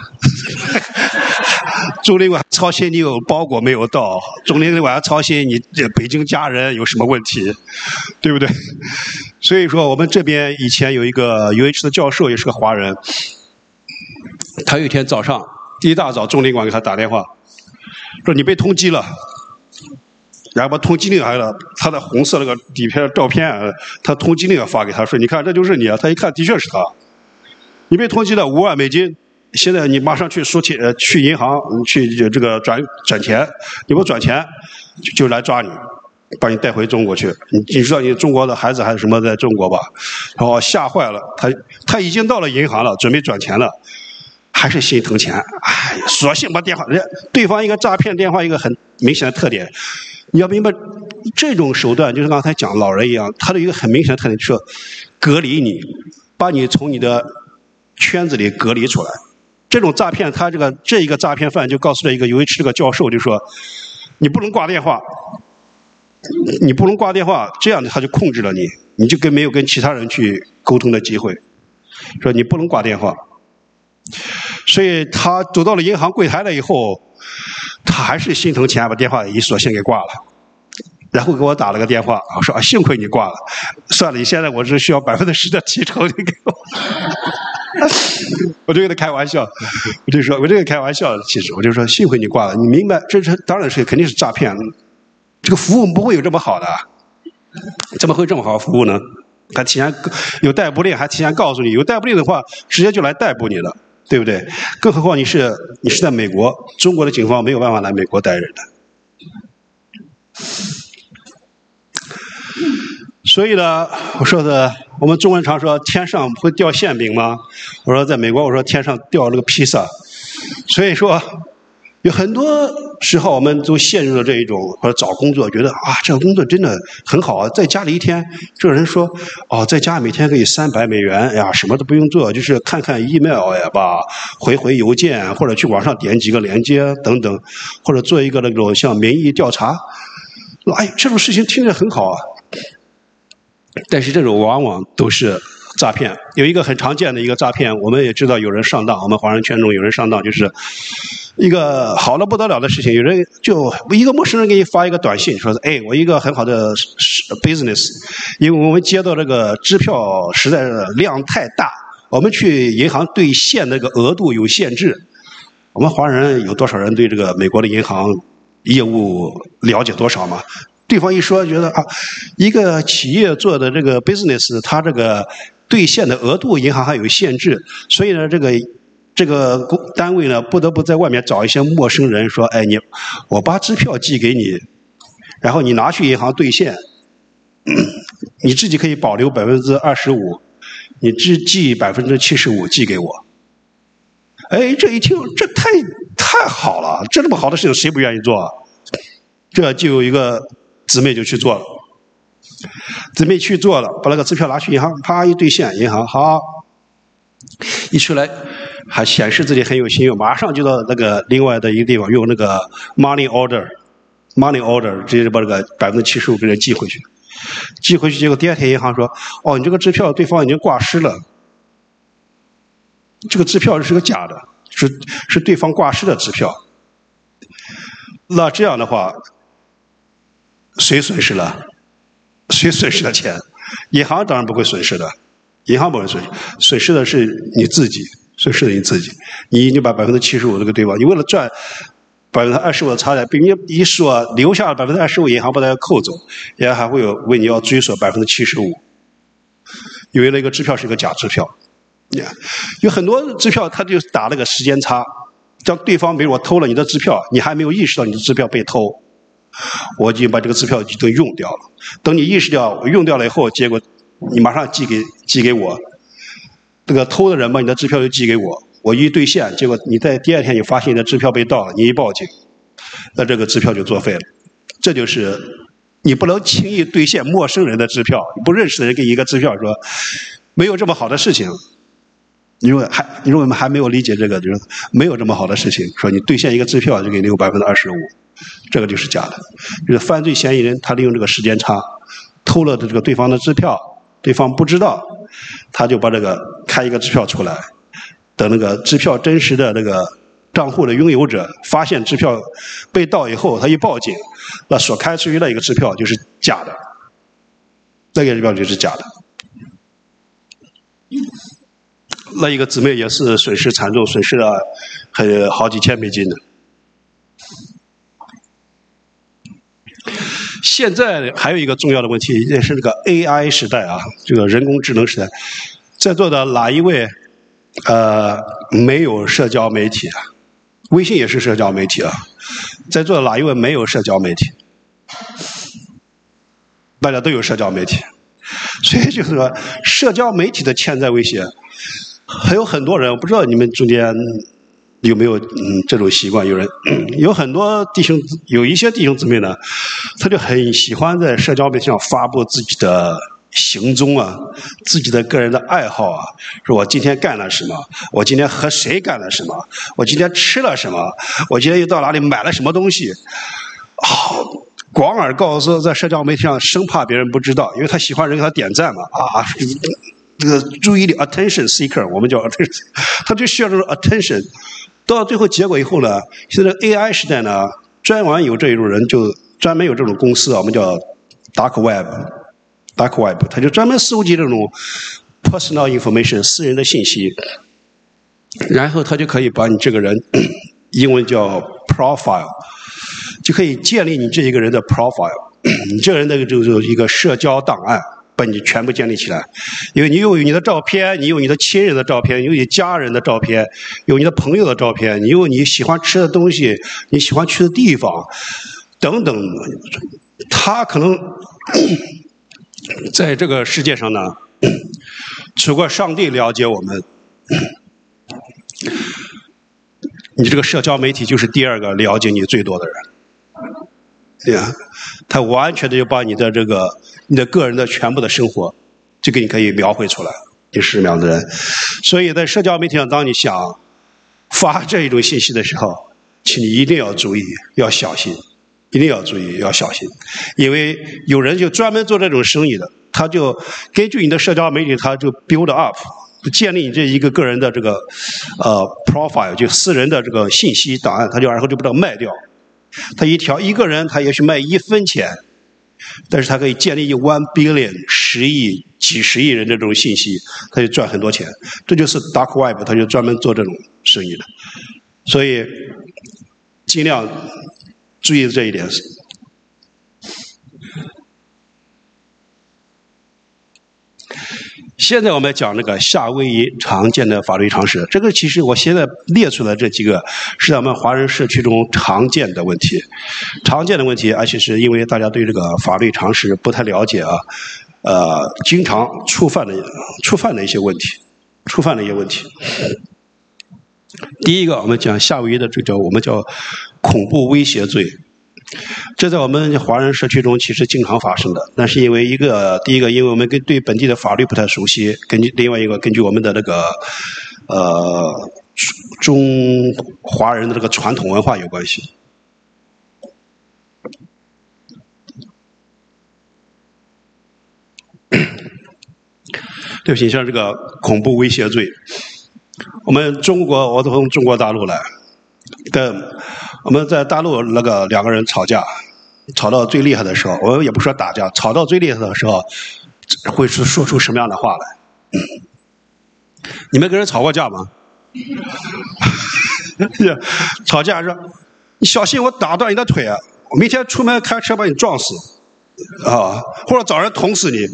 中领馆操心你有包裹没有到，中领馆操心你北京家人有什么问题，对不对？所以说我们这边以前有一个 UH 的教授，也是个华人，他有一天早上一大早中领馆给他打电话，说你被通缉了，然后把通缉令还有他的红色那个底片照片，他通缉令发给他，说你看这就是你啊，他一看的确是他，你被通缉了5万美金，现在你马上去输钱，去银行去这个转钱，你不转钱就来抓你，把你带回中国去。你知道你中国的孩子还是什么在中国吧？然后吓坏了，他已经到了银行了，准备转钱了，还是心疼钱，索性把电话，对方一个诈骗电话一个很明显的特点，你要明白这种手段就是刚才讲老人一样，他的一个很明显的特点就是隔离你，把你从你的圈子里隔离出来。这种诈骗，这一个诈骗犯就告诉了一个UH这个教授，就说你不能挂电话，你不能挂电话，这样他就控制了你，你就没有跟其他人去沟通的机会。说你不能挂电话， 所以他走到了银行柜台了以后，他还是心疼钱，把电话一索性给挂了。然后给我打了个电话，我说幸亏你挂了，算了，你现在我只需要10%的提成，你给我。我就跟他开玩笑，我就说，我这个开玩笑，其实我就说，幸亏你挂了，你明白，这当然是肯定是诈骗，这个服务不会有这么好的，怎么会这么好服务呢？还提前有逮捕令，还提前告诉你，有逮捕令的话，直接就来逮捕你了，对不对？更何况你是在美国，中国的警方没有办法来美国逮人的。所以呢，我说的，我们中文常说天上会掉馅饼吗？我说在美国，我说天上掉了个披萨。所以说，有很多时候我们都陷入了这一种，或者找工作，觉得这个工作真的很好啊，在家里一天，这个人说在家每天可以300美元呀，什么都不用做，就是看看 email 呀吧，回邮件，或者去网上点几个链接等等，或者做一个那种像民意调查，这种事情听着很好啊。但是这种往往都是诈骗。有一个很常见的一个诈骗，我们也知道有人上当，我们华人圈中有人上当，就是一个好的不得了的事情，有人就一个陌生人给你发一个短信，说我一个很好的 business， 因为我们接到这个支票实在是量太大，我们去银行兑现那个额度有限制。我们华人有多少人对这个美国的银行业务了解多少吗？对方一说，觉得一个企业做的这个 business， 它这个兑现的额度银行还有限制，所以呢，这个单位呢不得不在外面找一些陌生人说，我把支票寄给你，然后你拿去银行兑现，你自己可以保留25%，你只寄75%寄给我。这一听，这太好了，这么好的事情谁不愿意做啊？这就有一个姊妹就去做了，姊妹去做了，把那个支票拿去银行，啪一兑现，银行好，一出来还显示自己很有信用，马上就到那个另外的一个地方用那个 money order 直接把这个75%给人寄回去，结果第二天银行说，你这个支票对方已经挂失了，这个支票是个假的，是对方挂失的支票。那这样的话，谁损失了？谁损失了钱？银行当然不会损失的，银行不会损失，损失的是你自己，损失的你自己。你已经把75%这个对方，你为了赚25%的差价，比如一说留下了25%，银行把它扣走，银行还会为你要追索75%，因为那个支票是个假支票。有很多支票，他就打那个时间差，当对方比如我偷了你的支票，你还没有意识到你的支票被偷，我已经把这个支票已经用掉了。等你意识到我用掉了以后，结果你马上寄给我，这个偷的人把你的支票就寄给我，我一兑现，结果你在第二天你发现你的支票被盗了，你一报警，那这个支票就作废了。这就是你不能轻易兑现陌生人的支票，不认识的人给你一个支票说没有这么好的事情。你说我们还没有理解这个，就是没有这么好的事情。说你兑现一个支票就给你有25%，这个就是假的。就是犯罪嫌疑人他利用这个时间差，偷了这个对方的支票，对方不知道，他就把这个开一个支票出来，等那个支票真实的那个账户的拥有者发现支票被盗以后，他一报警，那所开出去的一个支票就是假的，那个支票就是假的。那一个姊妹也是损失惨重，损失了好几千美金的。现在还有一个重要的问题，也是这个 AI 时代啊，这个人工智能时代，在座的哪一位没有社交媒体啊？微信也是社交媒体啊，在座的哪一位没有社交媒体？大家都有社交媒体，所以就是说，社交媒体的潜在威胁。还有很多人，我不知道你们中间有没有这种习惯？有很多有一些弟兄姊妹呢，他就很喜欢在社交媒体上发布自己的行踪啊，自己的个人的爱好啊，说我今天干了什么，我今天和谁干了什么，我今天吃了什么，我今天又到哪里买了什么东西，广而告之在社交媒体上，生怕别人不知道，因为他喜欢人给他点赞嘛， 这个注意力 attention seeker， 我们叫 attention， 他就需要这种 attention。到最后结果以后呢，现在 AI 时代呢，专门有这种人，就专门有这种公司啊，我们叫 dark web， 他就专门收集这种 personal information 私人的信息，然后他就可以把你这个人，英文叫 profile， 就可以建立你这一个人的 profile， 你这个人的就是一个社交档案。把你全部建立起来，因为你有你的照片，你有你的亲人的照片，有你家人的照片，有你的朋友的照片，你有你喜欢吃的东西，你喜欢去的地方，等等。他可能在这个世界上呢，除过上帝了解我们，你这个社交媒体就是第二个了解你最多的人。对呀，他完全的就把你的这个你的个人的全部的生活，就给你可以描绘出来，你是什么样的人。所以在社交媒体上，当你想发这一种信息的时候，请你一定要注意，要小心，一定要注意，要小心，因为有人就专门做这种生意的，他就根据你的社交媒体，他就 build up， 建立你这一个个人的这个profile， 就私人的这个信息档案，他就然后就把它卖掉。他一个人他也许卖1分钱，但是他可以建立1 billion 10亿几十亿人的这种信息，他就赚很多钱。这就是 dark web， 他就专门做这种生意的。所以尽量注意这一点。现在我们讲那个夏威夷常见的法律常识，这个其实我现在列出来这几个是咱们华人社区中常见的问题，而且是因为大家对这个法律常识不太了解啊，经常触犯的一些问题。第一个，我们讲夏威夷的我们叫恐怖威胁罪。这在我们华人社区中其实经常发生的，但是因为第一个，因为我们对本地的法律不太熟悉，另外一个根据我们的那个中华人的这个传统文化有关系。对不起，像这个恐怖威胁罪，我从中国大陆来。我们在大陆那个2个人吵架，吵到最厉害的时候，我们也不说打架，吵到最厉害的时候，会说出什么样的话来？你们跟人吵过架吗？吵架说：“你小心我打断你的腿啊！我明天出门开车把你撞死啊，或者找人捅死你，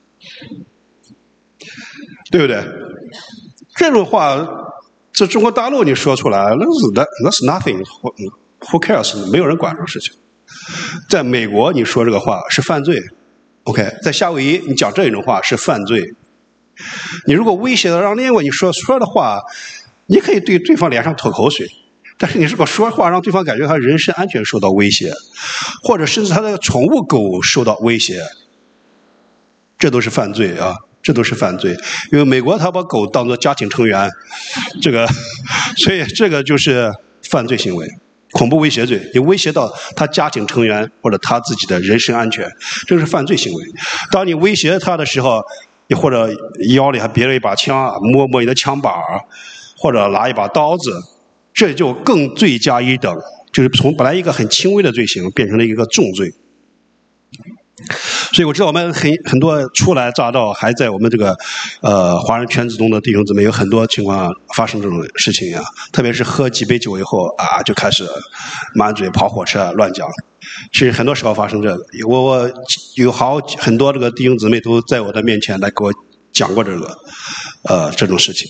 对不对？”这种话。在中国大陆你说出来 ，that's nothing，who cares？ 没有人管这种事情。在美国你说这个话是犯罪 ，OK？ 在夏威夷你讲这种话是犯罪。你如果威胁的让另外你说的话，你可以对对方脸上吐口水，但是你如果说话让对方感觉他人身安全受到威胁，或者甚至他的宠物狗受到威胁，这都是犯罪啊。这都是犯罪，因为美国他把狗当作家庭成员，所以这个就是犯罪行为，恐怖威胁罪，你威胁到他家庭成员或者他自己的人身安全，这是犯罪行为。当你威胁他的时候，你或者腰里还别了一把枪，摸你的枪把，或者拿一把刀子，这就更罪加一等，就是从本来一个很轻微的罪行变成了一个重罪。所以我知道我们很多初来乍到还在我们这个华人圈子中的弟兄姊妹有很多情况发生这种事情呀，特别是喝几杯酒以后啊就开始满嘴跑火车乱讲。其实很多时候发生这个，我有很多这个弟兄姊妹都在我的面前来给我讲过这种事情。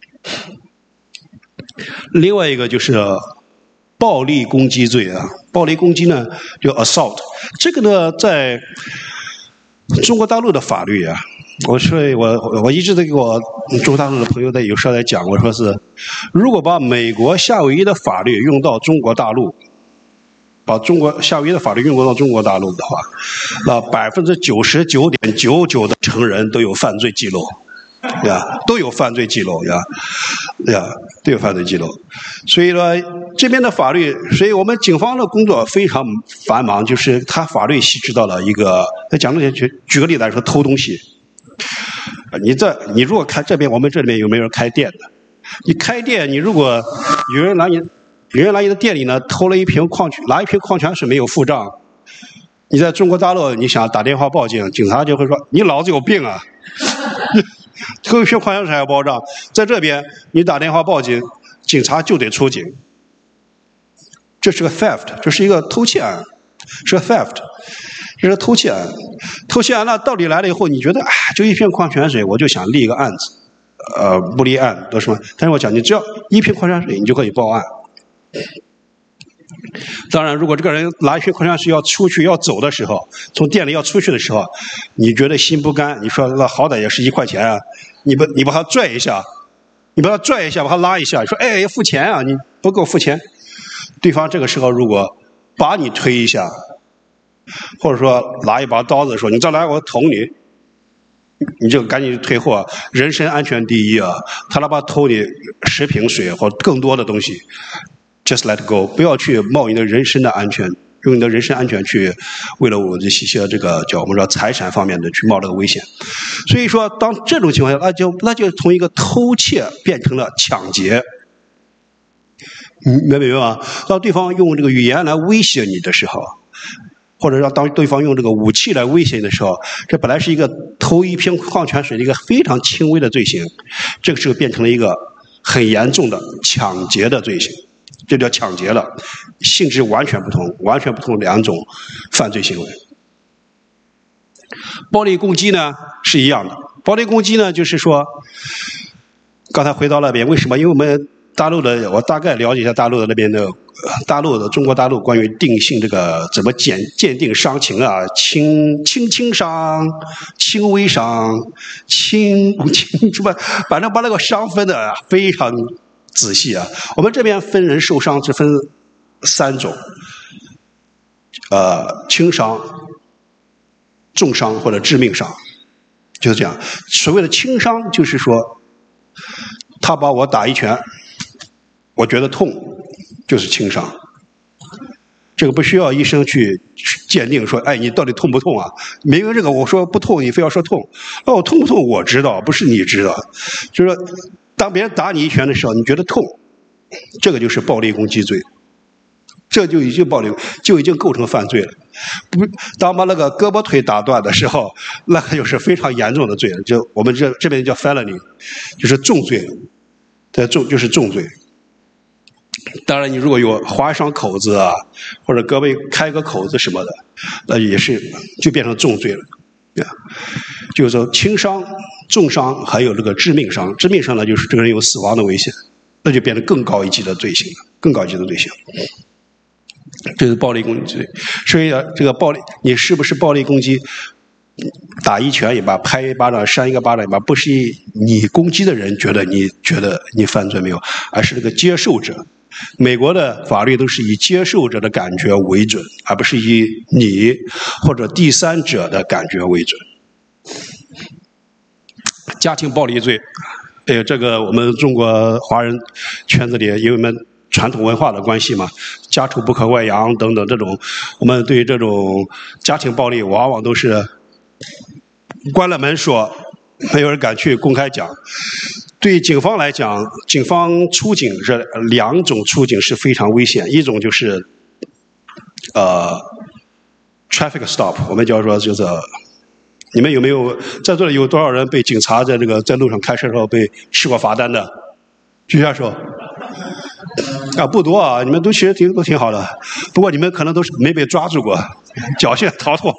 另外一个就是暴力攻击罪啊，暴力攻击呢就 assault， 这个呢在中国大陆的法律啊，我一直在给我中国大陆的朋友有时候在讲，我说是如果把美国夏威夷的法律用到中国大陆，把夏威夷的法律用到中国大陆的话，那99.99%的成人都有犯罪记录。都有犯罪记录都有犯罪记录。所以呢，这边的法律，所以我们警方的工作非常繁忙，就是他法律细致到了一个，讲举个例子来说，偷东西。 你如果开这边，我们这里面有没有人开店的？你开店，你如果有人来你的店里呢偷了拿一瓶矿泉水没有付账，你在中国大陆你想打电话报警，警察就会说你脑子有病啊，偷一瓶矿泉水还要报账。在这边你打电话报警，警察就得出警。这是个 theft， 这是一个偷窃案，是个 theft， 这是偷窃案。偷窃案那到底来了以后，你觉得就一瓶矿泉水，我就想立一个案子，不立案都什么？但是我讲，你只要一瓶矿泉水，你就可以报案。当然，如果这个人拿一瓶矿泉水要出去要走的时候，从店里要出去的时候，你觉得心不甘，你说那好歹也是1块钱啊，你把他拽一下，把他拉一下，说要付钱啊，你不够付钱。对方这个时候如果把你推一下，或者说拿一把刀子说你再来我捅你，你就赶紧退货，人身安全第一啊！他哪怕偷你10瓶水或更多的东西 ，just let go， 不要去冒你的人身的安全，用你的人身安全去为了我的一些这个叫我们说财产方面的去冒这个危险。所以说，当这种情况下，那就从一个偷窃变成了抢劫。明白吗？当对方用这个语言来威胁你的时候，或者让当对方用这个武器来威胁你的时候，这本来是一个偷一瓶矿泉水的一个非常轻微的罪行，这个时候变成了一个很严重的抢劫的罪行，这叫抢劫了，性质完全不同两种犯罪行为。暴力攻击呢是一样的，暴力攻击呢就是说，刚才回到那边，为什么？因为我们大陆的，我大概了解一下大陆的那边的，中国大陆关于定性这个怎么鉴定伤情啊，轻伤、轻微伤、轻什么，反正把那个伤分的非常仔细啊。我们这边分人受伤是分3种，轻伤、重伤或者致命伤，就是这样。所谓的轻伤，就是说他把我打一拳。我觉得痛，就是轻伤。这个不需要医生去鉴定说，你到底痛不痛啊？没有这个，我说不痛，你非要说痛。我痛不痛我知道，不是你知道。就是说，当别人打你一拳的时候，你觉得痛，这个就是暴力攻击罪，这就已经构成犯罪了。当把那个胳膊腿打断的时候，那个就是非常严重的罪了。就我们这边叫 felony， 就是重罪了，就是重罪。当然，你如果有划伤口子啊，或者胳膊开个口子什么的，那也是就变成重罪了。就是说，轻伤、重伤，还有这个致命伤。致命伤呢，就是这个人有死亡的危险，那就变得更高一级的罪行了，更高一级的罪行。这是暴力攻击罪。所以这个暴力，你是不是暴力攻击？打一拳也罢，拍一巴掌，扇一个巴掌也罢，不是你攻击的人觉得你犯罪没有，而是这个接受者。美国的法律都是以接受者的感觉为准，而不是以你或者第三者的感觉为准。家庭暴力罪，这个我们中国华人圈子里，因为我们传统文化的关系嘛，家丑不可外扬等等，这种我们对这种家庭暴力往往都是关了门说，没有人敢去公开讲。对警方来讲，警方出警是2种出警是非常危险，一种就是traffic stop， 我们叫做就是你们有没有在座的有多少人被警察在路上开车的时候被吃过罚单的？举下手。不多啊，你们其实都挺好的，不过你们可能都是没被抓住过，侥幸逃脱。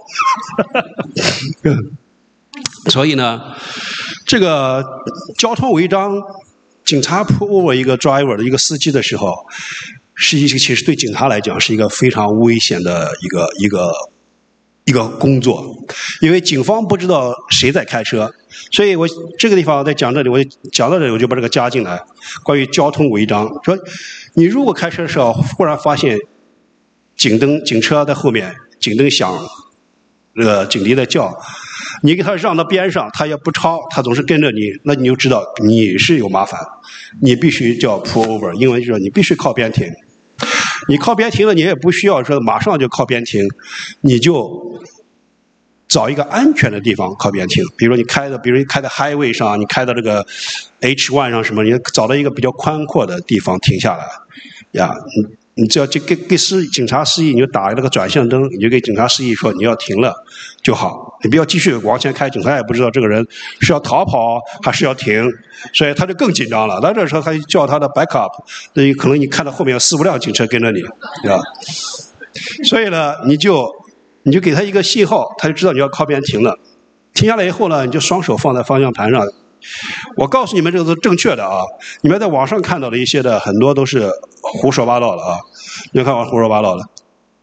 所以呢，这个交通违章，警察pull over一个 driver 的一个司机的时候，其实对警察来讲是一个非常危险的一个工作，因为警方不知道谁在开车，所以我这个地方在讲这里，我讲到这里我就把这个加进来，关于交通违章，说你如果开车的时候忽然发现警车在后面，警灯响，警笛在叫，你给他让到边上，他也不超，他总是跟着你，那你就知道你是有麻烦，你必须叫 pull over， 英文就是你必须靠边停。你靠边停了，你也不需要说马上就靠边停，你就找一个安全的地方靠边停。比如你开的 highway 上，你开到这个 H1 上什么，你找到一个比较宽阔的地方停下来，呀，你只要给警察示意，你就打那个转向灯，你就给警察示意说你要停了就好，你不要继续往前开，警察也不知道这个人是要逃跑还是要停，所以他就更紧张了。那这时候还叫他的 backup， 那可能你看到后面有4、5辆警车跟着你，对吧？所以呢，你就给他一个信号，他就知道你要靠边停了。停下来以后呢，你就双手放在方向盘上。我告诉你们，这个是正确的啊！你们在网上看到的一些的很多都是胡说八道的啊！你们看我胡说八道的。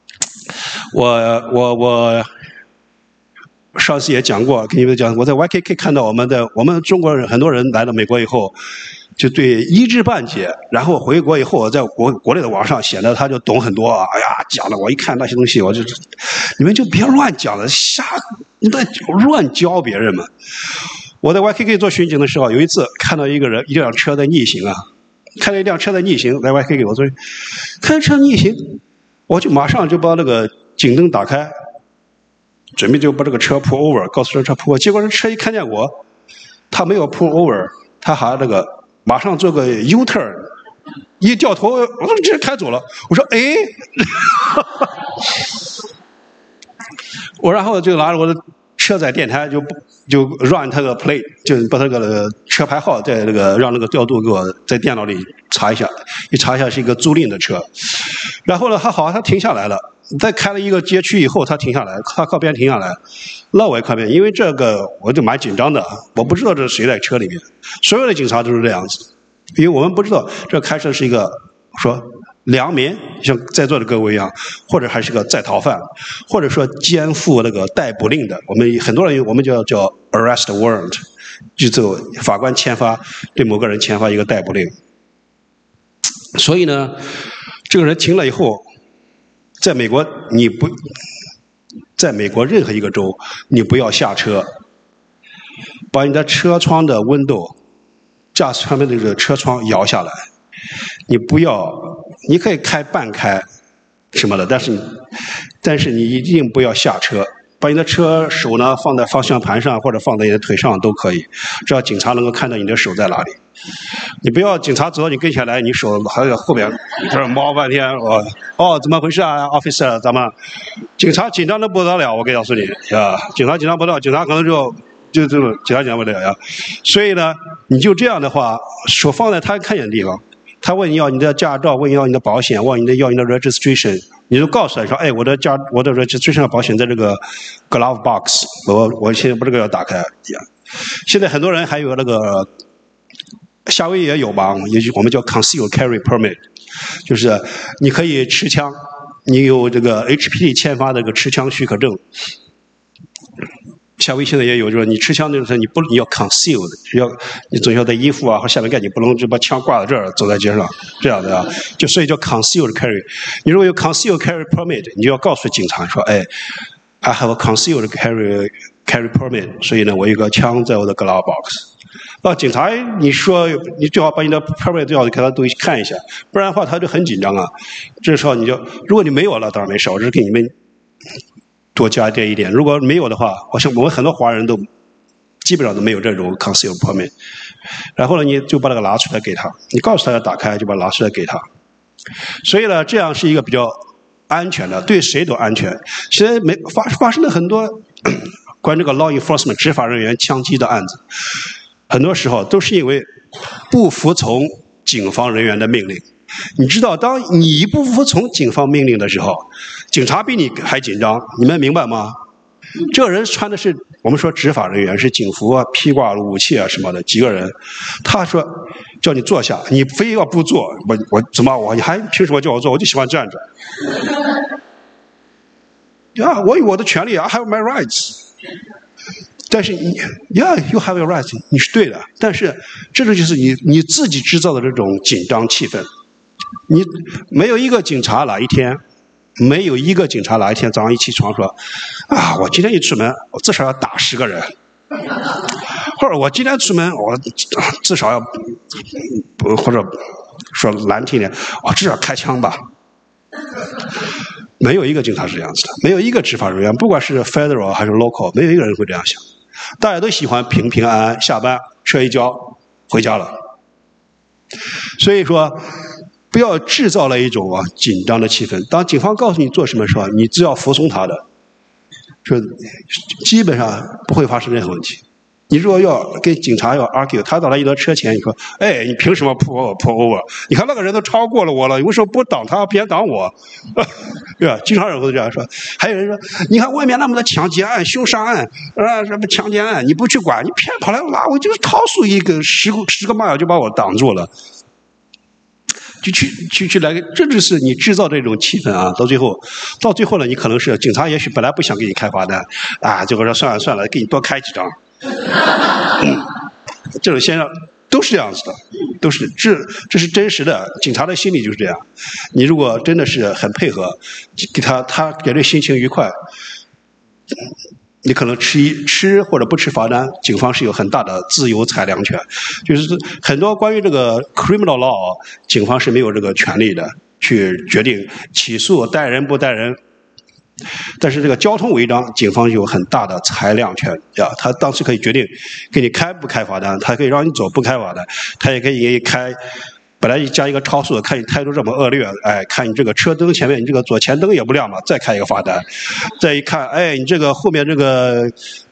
我上次也讲过，跟你们讲，我在 YKK 看到我们中国人很多人来到美国以后，就对一知半解，然后回国以后在国内的网上显得他就懂很多啊！哎呀，讲的我一看那些东西，你们就别乱讲了，你在乱教别人嘛！我在 YKK 做巡警的时候，有一次看到一辆车在逆行啊，看到一辆车在逆行，在 YKK 我说看车逆行，我就马上就把那个警灯打开，准备就把这个车 pull over， 告诉这车 pull over， 结果这车一看见我，他没有 pull over， 他还马上做个 U turn， 一掉头，我说直接开走了。我说哎，我然后就拿着我的车载电台就 run 他个 plate， 就把他个车牌号在让那个调度给我在电脑里查一下，一查一下是一个租赁的车。然后呢，他停下来了，再开了一个街区以后，他停下来，他靠边停下来，那我也靠边，因为这个我就蛮紧张的，我不知道这是谁在车里面，所有的警察都是这样子，因为我们不知道这开车是一个说良民，像在座的各位一样，或者还是个在逃犯，或者说肩负那个逮捕令的，我们很多人我们叫 arrest warrant， 就法官对某个人签发一个逮捕令。所以呢，这个人停了以后，在美国任何一个州，你不要下车，把你的车窗的温度，驾驶舱的这个车窗摇下来。你可以开半开什么的，但是你一定不要下车，把你的手呢放在方向盘上或者放在你的腿上都可以，只要警察能够看到你的手在哪里。你不要警察走到你跟前来，你手还在后边这猫半天，怎么回事啊 ，officer？ 咱们警察紧张的不得了，我告诉你啊，警察紧张不得了，警察可能就警察紧张不得了呀。所以呢，你就这样的话，手放在他看见的地方。他问你要你的驾照，问你要你的保险，问你要你的 registration， 你就告诉他说，哎，我的 registration 和保险在这个 glove box， 我现在把这个要打开。现在很多人还有夏威夷也有吧，我们叫 concealed carry permit， 就是你可以持枪，你有这个 HPD 签发的这个持枪许可证。夏威夷现在也有，就是你持枪的时候，你要 concealed， 你总要在衣服啊和下面盖，你不能就把枪挂在这儿走在街上这样的啊，所以叫 concealed carry。你如果有 concealed carry permit， 你就要告诉警察说，哎 ，I have a concealed carry permit， 所以呢，我有个枪在我的 glove box。警察你说你最好把你的 permit 最好给他都看一下，不然的话他就很紧张啊。这时候如果你没有了，当然没事，我只是给你们多加这一点，如果没有的话，我们很多华人都基本上都没有这种 concealed permit。然后呢，你就把那个拿出来给他，你告诉他要打开，就把它拿出来给他。所以呢，这样是一个比较安全的，对谁都安全。现在发生了很多关于这个 law enforcement 执法人员枪击的案子，很多时候都是因为不服从警方人员的命令。你知道，当你不服从警方命令的时候，警察比你还紧张，你们明白吗？这个人穿的是我们说执法人员，是警服啊、披挂武器啊什么的，几个人，他说叫你坐下，你非要不坐，你还凭什么叫我坐？我就喜欢站着。呀，我有我的权利 ，I have my rights。但是you have your rights， 你是对的，但是这就是你自己制造的这种紧张气氛。你没有一个警察哪一天早上一起床说啊，我今天一出门我至少要打10个人，或者我今天出门我至少要或者说难听点，我至少开枪吧。 没有一个警察是这样子的，没有一个执法人员，不管是 federal 还是 local， 没有一个人会这样想。大家都喜欢平平安安下班，车一交回家了。所以说，不要制造了一种紧张的气氛。当警方告诉你做什么时候，你只要服从他的，说基本上不会发生任何问题。你如果要跟警察要 argue， 他到了一辆车前，你说，哎，你凭什么pull over？ 你看那个人都超过了我了，你为什么不挡他，别挡我？对吧？经常人会这样说。还有人说，你看外面那么多抢劫案、凶杀案什么强奸案，你不去管，你偏跑来拉我，就是超速一个10个mile就把我挡住了。就去来，这就是你制造这种气氛啊！到最后呢，你可能是警察，也许本来不想给你开罚单啊，结果说算了，给你多开几张。这种现象都是这样子的，都是这是真实的，警察的心理就是这样。你如果真的是很配合，给他觉得心情愉快，你可能吃或者不吃罚单，警方是有很大的自由裁量权。就是很多关于这个 criminal law， 警方是没有这个权利的，去决定起诉带人不带人。但是这个交通违章，警方有很大的裁量权呀，他当时可以决定给你开不开罚单，他可以让你走不开罚单，他也可以给你开。本来加一个超速，看你态度这么恶劣，哎，看你这个车灯前面，你这个左前灯也不亮嘛，再开一个罚单。再一看，哎，你这个后面这个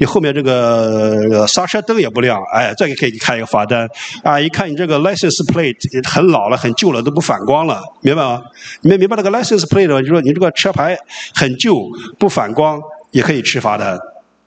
刹车灯也不亮，哎，再可以开一个罚单。啊，一看你这个 license plate 很老了，很旧了，都不反光了，明白吗？你们明白那个 license plate 吗？就说你这个车牌很旧，不反光，也可以吃罚单。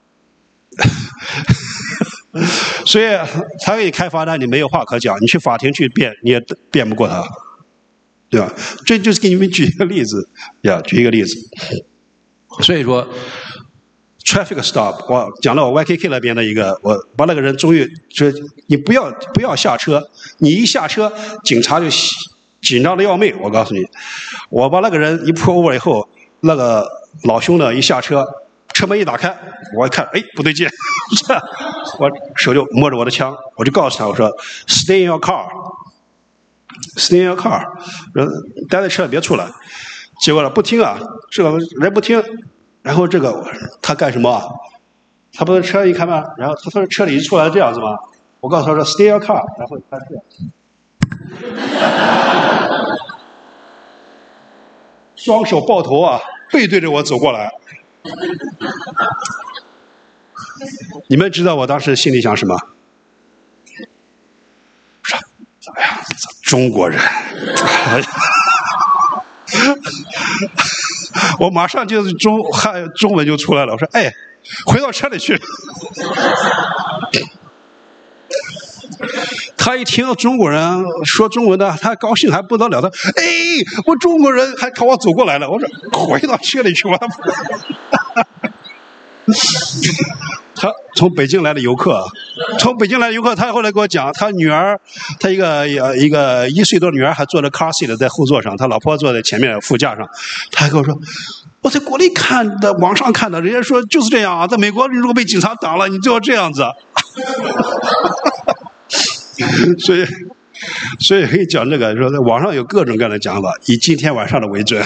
所以他给你开罚单，你没有话可讲，你去法庭去辩，你也辩不过他，对吧？这就是给你们举一个例子呀，举一个例子。所以说 ，traffic stop， 我讲到我 YKK 那边的一个，我把那个人终于说，你不要下车，你一下车，警察就紧张的要命。我告诉你，我把那个人一pull over以后，那个老兄呢一下车。车门一打开，我一看，哎，不对劲，我手就摸着我的枪，我就告诉他，我说 ，Stay in your car，Stay in your car， 待在车里别出来。结果呢，不听啊，这个人不听，然后这个他干什么啊？他不是车一开吗？然后他从车里一出来这样子吗？我告诉他说 Stay in your car， 然后他这样，双手抱头啊，背对着我走过来。你们知道我当时心里想什么？说怎么样？中国人，我马上就是中文就出来了。我说：“哎，回到车里去。”他一听到中国人说中文的，他高兴还不得了的。哎，我中国人还朝我走过来了。我说：“回到车里去吧。”他从北京来的游客，他后来给我讲，他女儿，他一个1岁多的女儿还坐着 car seat 在后座上，他老婆坐在前面副驾上。他还跟我说，我在国内看的，网上看的，人家说就是这样啊，在美国如果被警察挡了，你就要这样子。所以可以讲这个，说在网上有各种各样的讲法，以今天晚上的为准。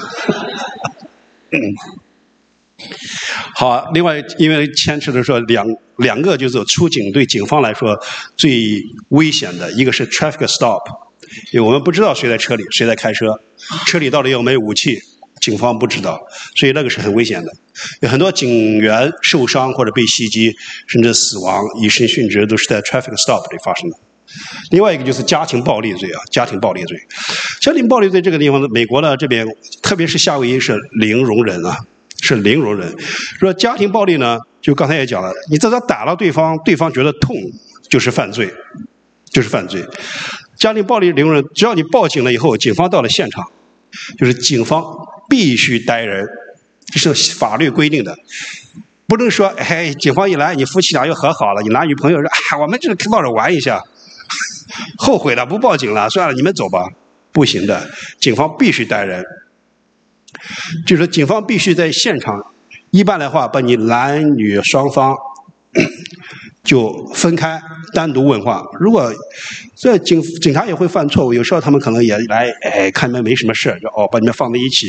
好，另外因为牵扯的说两个就是出警对警方来说最危险的，一个是 traffic stop， 因为我们不知道谁在车里，谁在开车，车里到底有没有武器，警方不知道，所以那个是很危险的。有很多警员受伤或者被袭击，甚至死亡、以身殉职，都是在 traffic stop 里发生的。另外一个就是家庭暴力罪啊，家庭暴力罪这个地方，美国呢这边，特别是夏威夷是零容忍啊。是零容忍。说家庭暴力呢，就刚才也讲了，你在这打了对方，对方觉得痛，就是犯罪，就是犯罪。家庭暴力零容忍，只要你报警了以后，警方到了现场，就是警方必须逮人，这是法律规定的，不能说哎，警方一来，你夫妻俩又和好了，你男女朋友说啊，我们这到这玩一下，后悔了不报警了，算了，你们走吧，不行的，警方必须逮人。就是警方必须在现场，一般的话把你男女双方就分开单独问话。如果这警察也会犯错误，有时候他们可能也来，哎，看你们没什么事，就把你们放在一起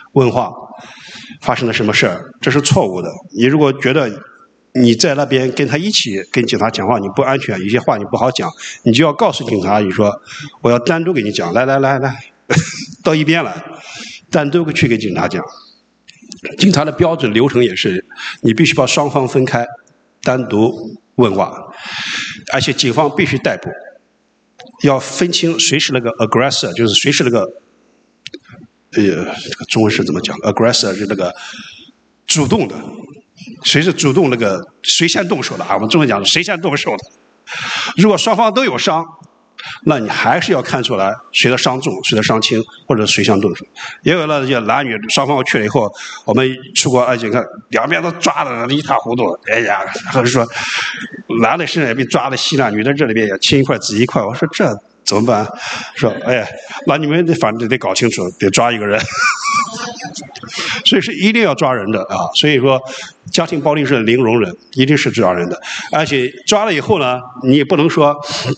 问话，发生了什么事儿，这是错误的。你如果觉得你在那边跟他一起跟警察讲话，你不安全，有些话你不好讲，你就要告诉警察，你说我要单独给你讲，来，到一边来，单独去给警察讲。警察的标准流程也是，你必须把双方分开，单独问话，而且警方必须逮捕，要分清谁是那个 aggressor， 就是谁是那个这个中文是怎么讲 ？aggressor 是那个主动的，谁是主动那个谁先动手的啊？我们中文讲谁先动手的。如果双方都有伤，那你还是要看出来谁的伤重，谁的伤轻，或者谁先动手。也有那些男女双方去了以后，我们出国案件看两边都抓的一塌糊涂，哎呀，或者说男的身上也被抓的稀烂，女的这里边也青一块紫一块。我说这怎么办？说哎，那你们反正得搞清楚，得抓一个人。所以是一定要抓人的啊！所以说，家庭暴力是零容忍，一定是抓人的。而且抓了以后呢，你也不能说，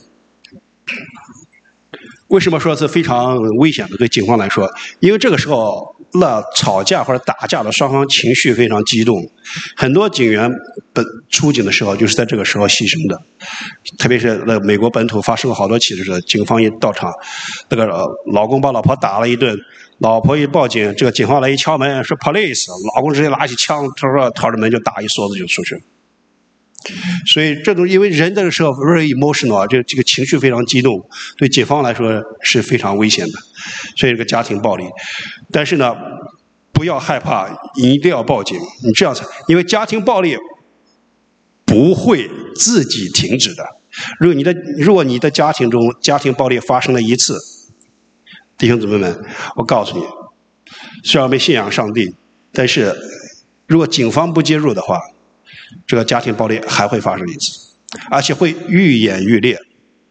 为什么说是非常危险的？对警方来说，因为这个时候那吵架或者打架的双方情绪非常激动，很多警员出警的时候就是在这个时候牺牲的。特别是那美国本土发生了好多起的时候，警方一到场，那个老公把老婆打了一顿。老婆一报警，这个警方来一敲门，说 police， 老公直接拿起枪，他说掏着门就打一梭子就出去了。所以这种因为人这个时候 very emotional， 这个情绪非常激动，对警方来说是非常危险的。所以这个家庭暴力，但是呢，不要害怕，一定要报警，你这样才，因为家庭暴力不会自己停止的。如果你的家庭中家庭暴力发生了一次，弟兄姊妹们，我告诉你，虽然我们信仰上帝，但是如果警方不介入的话，这个家庭暴力还会发生一次，而且会愈演愈烈，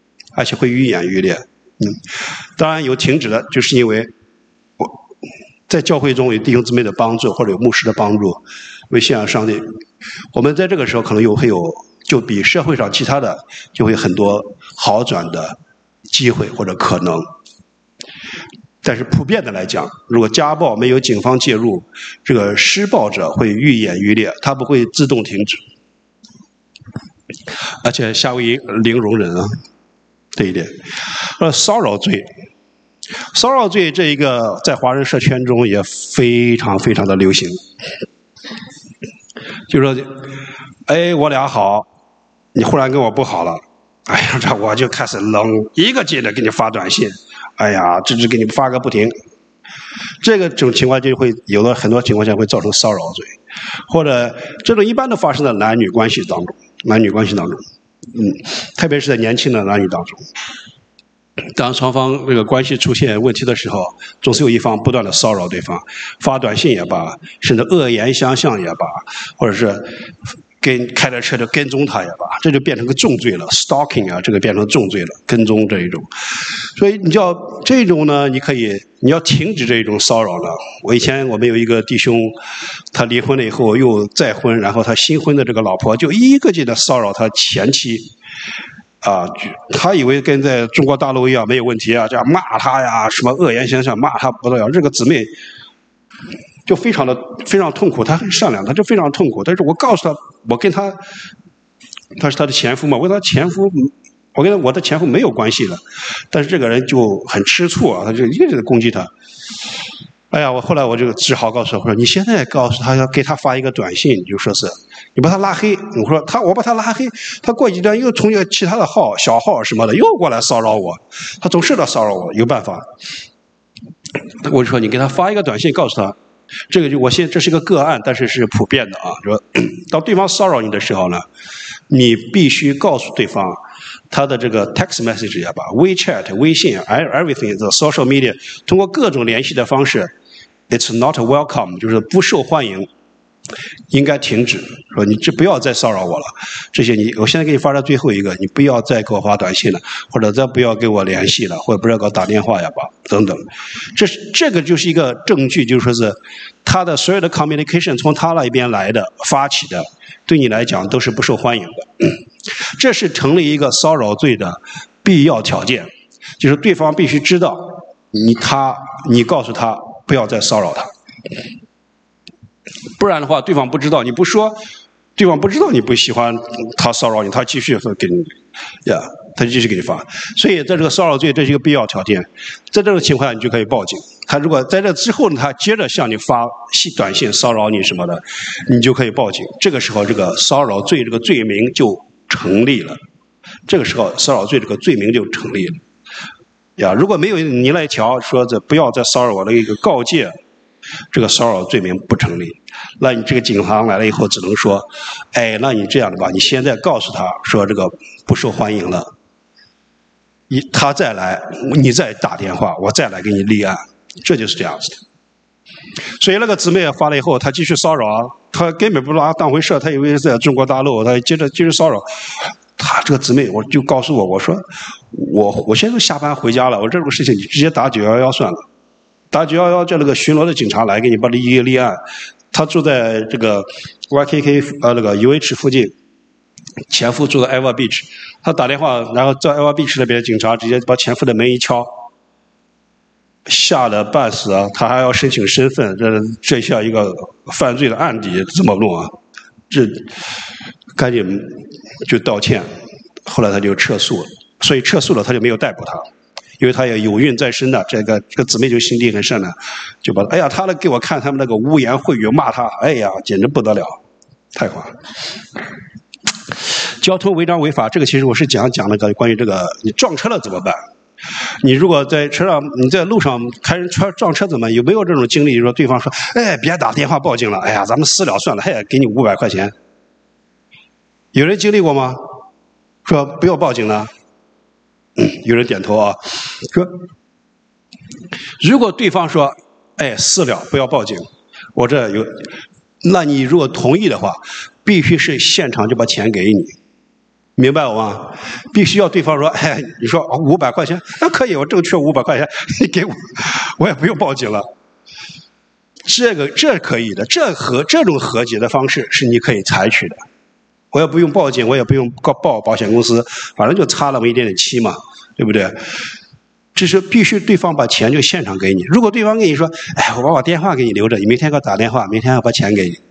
当然有停止的，就是因为我在教会中有弟兄姊妹的帮助，或者有牧师的帮助，为信仰上帝，我们在这个时候可能会有，就比社会上其他的就会很多好转的机会或者可能。但是普遍的来讲，如果家暴没有警方介入，这个施暴者会愈演愈烈，他不会自动停止，而且夏威夷零容忍啊，这一点。骚扰罪这一个在华人社圈中也非常非常的流行，就是说，哎，我俩好，你忽然跟我不好了，哎呀，这我就开始冷，一个劲的给你发短信。哎呀，这给你发个不停，这种情况就会有的很多情况下会造成骚扰罪，或者这种一般都发生在男女关系当中，特别是在年轻的男女当中，当双方这个关系出现问题的时候，总是有一方不断的骚扰对方，发短信也罢，甚至恶言相向也罢，或者是开着车就跟踪他也罢，这就变成个重罪了 ，stalking 啊，这个变成重罪了，跟踪这一种。所以你要这种呢，你要停止这种骚扰了。我们有一个弟兄，他离婚了以后又再婚，然后他新婚的这个老婆就一个劲的骚扰他前妻，啊，他以为跟在中国大陆一样没有问题啊，这样骂他呀，什么恶言相向，骂他不得了。这个姊妹就非常痛苦，她很善良，她就非常痛苦。但是我告诉她，我跟她是她的前夫嘛，我跟我的前夫没有关系了。但是这个人就很吃醋啊，他就一直攻击她。哎呀，后来我就只好告诉她，我说你现在告诉她要给她发一个短信，就说是你把她拉黑。我说我把她拉黑，她过几天又从其他的号、小号什么的又过来骚扰我，她总是来骚扰我，有办法。我就说你给她发一个短信，告诉她。这是一个个案，但是是普遍的啊。说当对方骚扰你的时候呢，你必须告诉对方他的这个 text message 也罢 ，WeChat、微信 ，everything the social media， 通过各种联系的方式 ，it's not welcome， 就是不受欢迎，应该停止。说你不要再骚扰我了，这些我现在给你发的最后一个，你不要再给我发短信了，或者再不要给我联系了，或者不要给我打电话呀吧，等等。这个就是一个证据，就是说是他的所有的 communication 从他那边来的发起的，对你来讲都是不受欢迎的。这是成立一个骚扰罪的必要条件，就是对方必须知道你告诉他不要再骚扰他。 不然的话，对方不知道，你不说，对方不知道你不喜欢他骚扰你，他继续给你，他继续给你发。所以在这个骚扰罪，这是一个必要条件。在这种情况下，你就可以报警。他如果在这之后呢，他接着向你发短信骚扰你什么的，你就可以报警。这个时候，这个骚扰罪这个罪名就成立了。这个时候，骚扰罪这个罪名就成立了。如果没有你那一条说这不要再骚扰我的一个告诫，这个骚扰罪名不成立。那你这个警方来了以后，只能说，那你这样的吧，你现在告诉他说这个不受欢迎了，他再来，你再打电话，我再来给你立案，这就是这样子的。所以那个姊妹发了以后，他继续骚扰，他根本不把他当回事，他以为是在中国大陆，他接着骚扰。他这个姊妹，我就告诉我说，我现在下班回家了，我这种事情你直接打911算了，打911叫那个巡逻的警察来给你把你立案。他住在这个 YKK 那个 UH 附近，前夫住在 Eva Beach， 他打电话，然后在 Eva Beach 那边的警察直接把前夫的门一敲，吓得半死啊！他还要申请身份，这像一个犯罪的案底，怎么弄啊？这赶紧就道歉，后来他就撤诉了，所以撤诉了他就没有逮捕他。因为他也有孕在身的，这个姊妹就心地很善良，就把他给我看他们那个污言秽语骂他，简直不得了，太夸张。交通违章违法，这个其实我是讲那个关于这个你撞车了怎么办？你如果在车上，你在路上开人车撞车怎么？有没有这种经历？说对方说，别打电话报警了，咱们私了算了，给你500块钱。有人经历过吗？说不要报警了。有人点头啊，说如果对方说私了不要报警，我这有，那你如果同意的话，必须是现场就把钱给你，明白我吗？必须要对方说你说500块钱，那可以，我正缺500块钱，你给我，我也不用报警了。这可以的，这种和解的方式是你可以采取的。我也不用报警，我也不用报保险公司，反正就差那么一点点期嘛，对不对？这是必须对方把钱就现场给你。如果对方跟你说，我把我电话给你留着，你明天给我打电话，明天要把钱给你。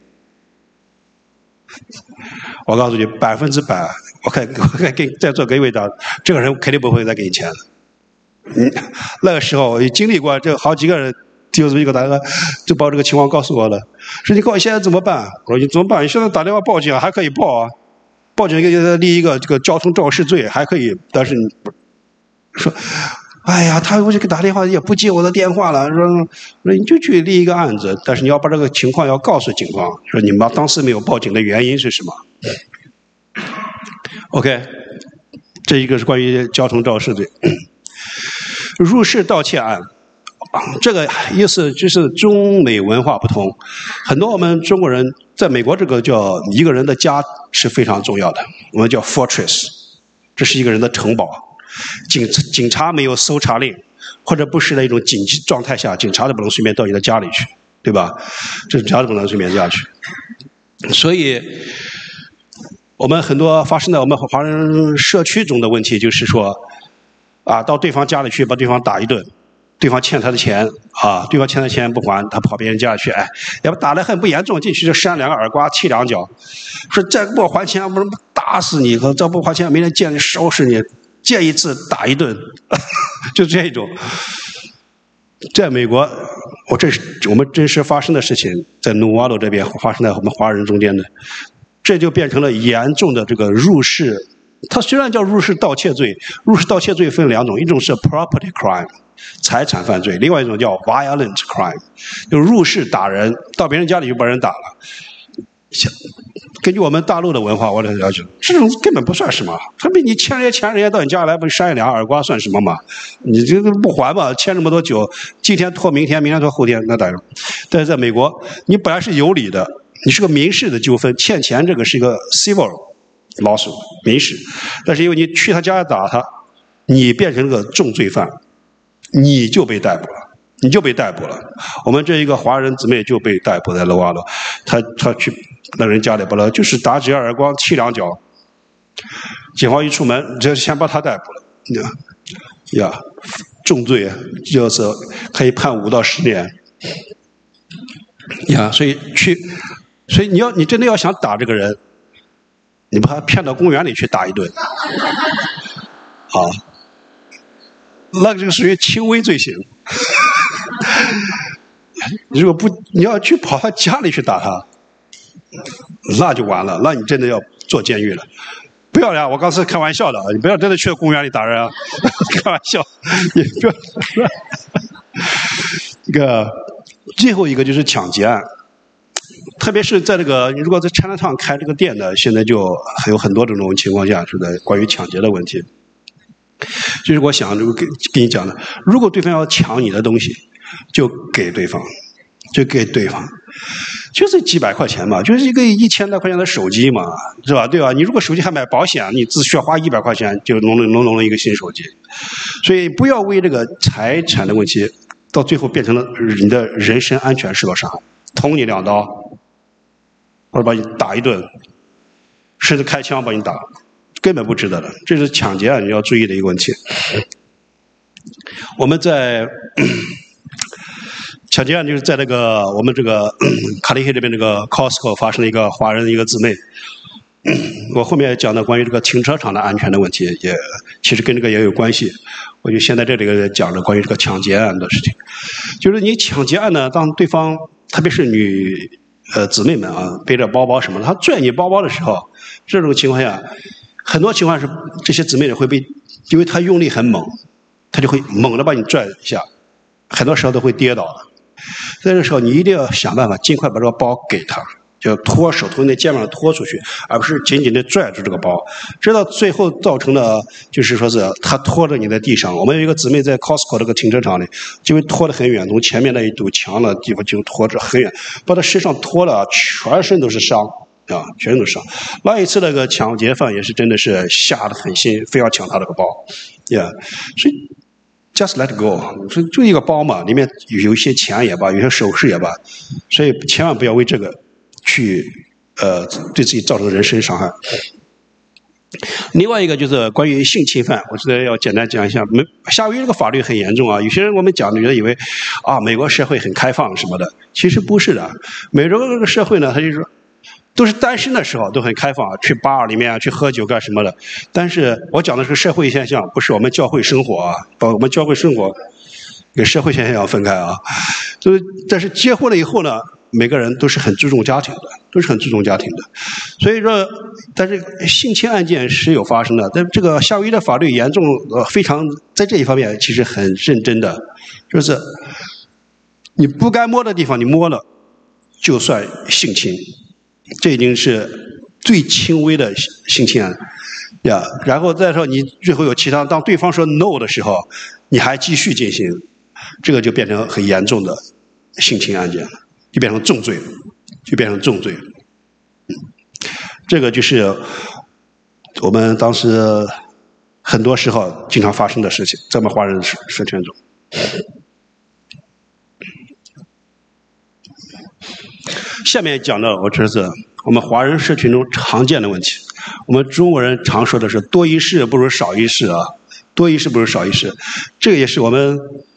我告诉你100%，我可以给在座各位的，这个人肯定不会再给你钱了。那个时候我经历过，这好几个人。就是一个大哥就把这个情况告诉我了，说你告诉我现在怎么办？我说你怎么办？你现在打电话报警还可以报啊，报警给他立一个这个交通肇事罪还可以，但是你说，他我这个打电话也不接我的电话了，说你就去立一个案子，但是你要把这个情况要告诉警方，说你们当时没有报警的原因是什么 ？OK， 这一个是关于交通肇事罪，入室盗窃案。这个意思就是中美文化不同，很多我们中国人在美国这个叫一个人的家是非常重要的，我们叫 fortress， 这是一个人的城堡。警察没有搜查令，或者不是那种紧急状态下，警察都不能随便到你的家里去，对吧？这警察都不能随便下去。所以，我们很多发生在我们华人社区中的问题就是说，到对方家里去把对方打一顿。对方欠他的钱对方欠他的钱不还，他跑别人家去，要不打得很不严重，进去就扇2个耳刮，踢2脚，说再不还钱，我打死你！再不还钱，明天见你收拾你，见一次打一顿，就这种。在美国，我们真实发生的事情，在努瓦罗这边发生在我们华人中间的，这就变成了严重的这个入室。它虽然叫入室盗窃罪，入室盗窃罪分2种，一种是 property crime。财产犯罪，另外一种叫 violent crime， 就入室打人，到别人家里就把人打了。根据我们大陆的文化，我的了解，这种根本不算什么。他比你欠人家钱，人家到你家来不扇2耳刮算什么嘛？你这个不还嘛？欠这么多酒，今天拖明天，明天拖后天，那当然。但是在美国，你本来是有理的，你是个民事的纠纷，欠钱这个是一个 civil lawsuit 民事，但是因为你去他家打他，你变成了个重罪犯。你就被逮捕了，我们这一个华人姊妹就被逮捕在罗瓦罗，他去那人家里不了，就是打几耳光，踢2脚，警方一出门，就先把他逮捕了，重罪就是可以判5到10年。 呀，所以你真的要想打这个人，你把他骗到公园里去打一顿，啊，那个就属于轻微罪行。如果不，你要去跑他家里去打他，那就完了，那你真的要坐监狱了。不要呀！我刚才开玩笑的，你不要真的去公园里打人啊！开玩笑，你不要。这个最后一个就是抢劫案，特别是在这个如果在 Chinatown 开这个店的，现在就还有很多这种情况下是的，关于抢劫的问题。就是我想跟你讲的，如果对方要抢你的东西，就给对方，就是几百块钱嘛，就是一个1000多块钱的手机嘛，是吧？对吧？你如果手机还买保险，你只需要花100块钱就弄了一个新手机。所以不要为这个财产的问题，到最后变成了你的人身安全受到伤害，捅你2刀，或者把你打一顿，甚至开枪把你打，根本不值得的。这是抢劫案你要注意的一个问题。我们在抢劫案就是在那个我们这个卡利黑这边这个 Costco 发生了一个华人的一个姊妹。我后面讲的关于这个停车场的安全的问题，也其实跟这个也有关系。我就先在这里讲了关于这个抢劫案的事情。就是你抢劫案呢，当对方特别是姊妹们啊，背着包包什么的，他拽你包包的时候，这种情况下，很多情况是这些姊妹会被，因为他用力很猛，他就会猛地把你拽一下，很多时候都会跌倒的。在这时候，你一定要想办法尽快把这个包给他，就手从那肩膀上拖出去，而不是紧紧地拽住这个包。这到最后造成的就是说是他拖着你在地上。我们有一个姊妹在 Costco 这个停车场里，就会拖得很远，从前面那一堵墙的地方就拖着很远，把他身上拖了全身都是伤啊，全身都是伤。那一次那个抢劫犯也是真的是下得狠心，非要抢他这个包，所以。Just let go， 就一个包嘛，里面有一些钱也罢，有些首饰也罢，所以千万不要为这个去对自己造成人身伤害。另外一个就是关于性侵犯，我觉得要简单讲一下。夏威夷这个法律很严重啊，有些人我们讲的觉得以为啊美国社会很开放什么的，其实不是的。美国这个社会呢，它就是都是单身的时候都很开放，去 bar 里面去喝酒干什么的。但是我讲的是社会现象，不是我们教会生活啊，把我们教会生活跟社会现象要分开啊。但是结婚了以后呢，每个人都是很注重家庭的，所以说，但是性侵案件是有发生的，但这个夏威夷的法律严重非常在这一方面其实很认真的，就是你不该摸的地方你摸了，就算性侵。这已经是最轻微的性侵案呀，然后再说你最后有其他，当对方说 no 的时候，你还继续进行，这个就变成很严重的性侵案件了，就变成重罪。这个就是我们当时很多时候经常发生的事情，在我们华人社圈中。下面讲的，我这是我们华人社群中常见的问题。我们中国人常说的是多一事不如少一事啊，这个也是我们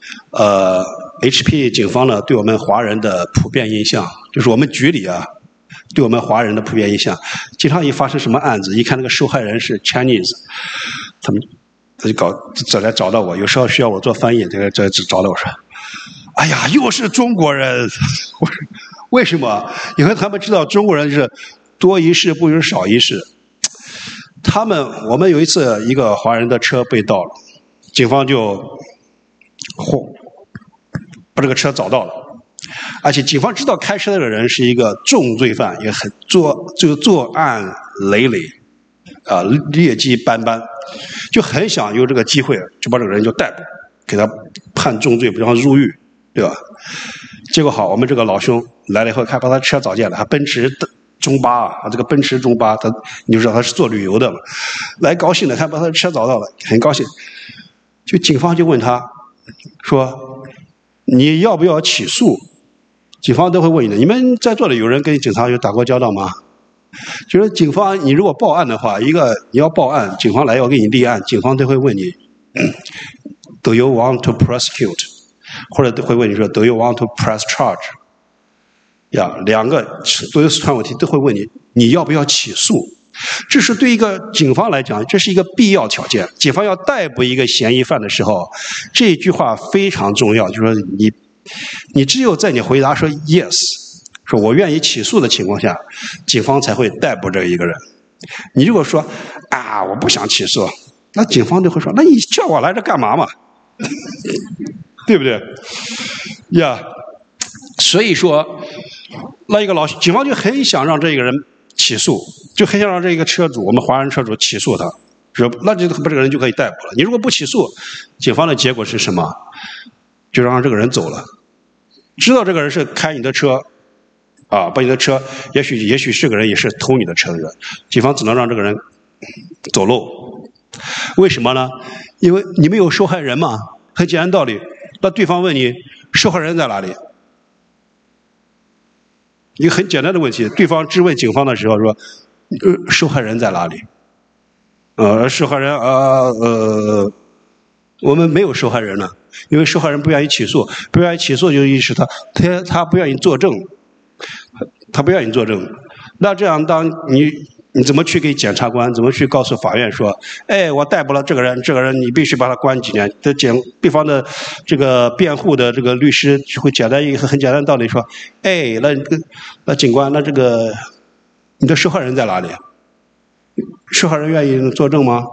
HP 警方呢对我们华人的普遍印象，就是我们局里啊对我们华人的普遍印象。经常一发生什么案子，一看那个受害人是 Chinese， 他就来找到我，有时候需要我做翻译，这找到我说，哎呀，又是中国人。我说为什么？因为他们知道中国人是多一事不如少一事。我们有一次一个华人的车被盗了，警方就把这个车找到了，而且警方知道开车的人是一个重罪犯，也很作案累累啊，劣迹斑斑，就很想有这个机会就把这个人就逮捕，给他判重罪，让他入狱，对吧？结果好，我们这个老兄来了以后，看把他车找见了，他奔驰中巴啊，这个奔驰中巴，你就知道他是做旅游的嘛，来高兴的，看把他的车找到了，很高兴。就警方就问他说：“你要不要起诉？”警方都会问你的。你们在座的有人跟警察有打过交道吗？就是警方，你如果报案的话，你要报案，警方来要给你立案，警方都会问你 ，Do you want to prosecute？ 或者会问你说 Do you want to press charge？ 两个所有四川问题都会问你，你要不要起诉？这是对一个警方来讲，这是一个必要条件。警方要逮捕一个嫌疑犯的时候，这句话非常重要，就是说你只有在你回答说 yes， 说我愿意起诉的情况下，警方才会逮捕这一个人。你如果说啊我不想起诉，那警方就会说，那你叫我来这干嘛嘛？对不对？所以说，那一个警方就很想让这个人起诉，就很想让这个车主，我们华人车主起诉他，那这个人就可以逮捕了。你如果不起诉，警方的结果是什么？就让这个人走了。知道这个人是开你的车，把你的车，也许这个人也是偷你的车的人，警方只能让这个人走路。为什么呢？因为你没有受害人嘛，很简单道理。那对方问你，受害人在哪里？一个很简单的问题，对方质问警方的时候说，受害人在哪里？受害人我们没有受害人了，因为受害人不愿意起诉，不愿意起诉就意识他不愿意作证，他不愿意作证。那这样当你怎么去给检察官，怎么去告诉法院说，我逮捕了这个人你必须把他关几年？对方的这个辩护的这个律师就会一个很简单的道理说，那警官，那这个你的受害人在哪里？受害人愿意作证吗？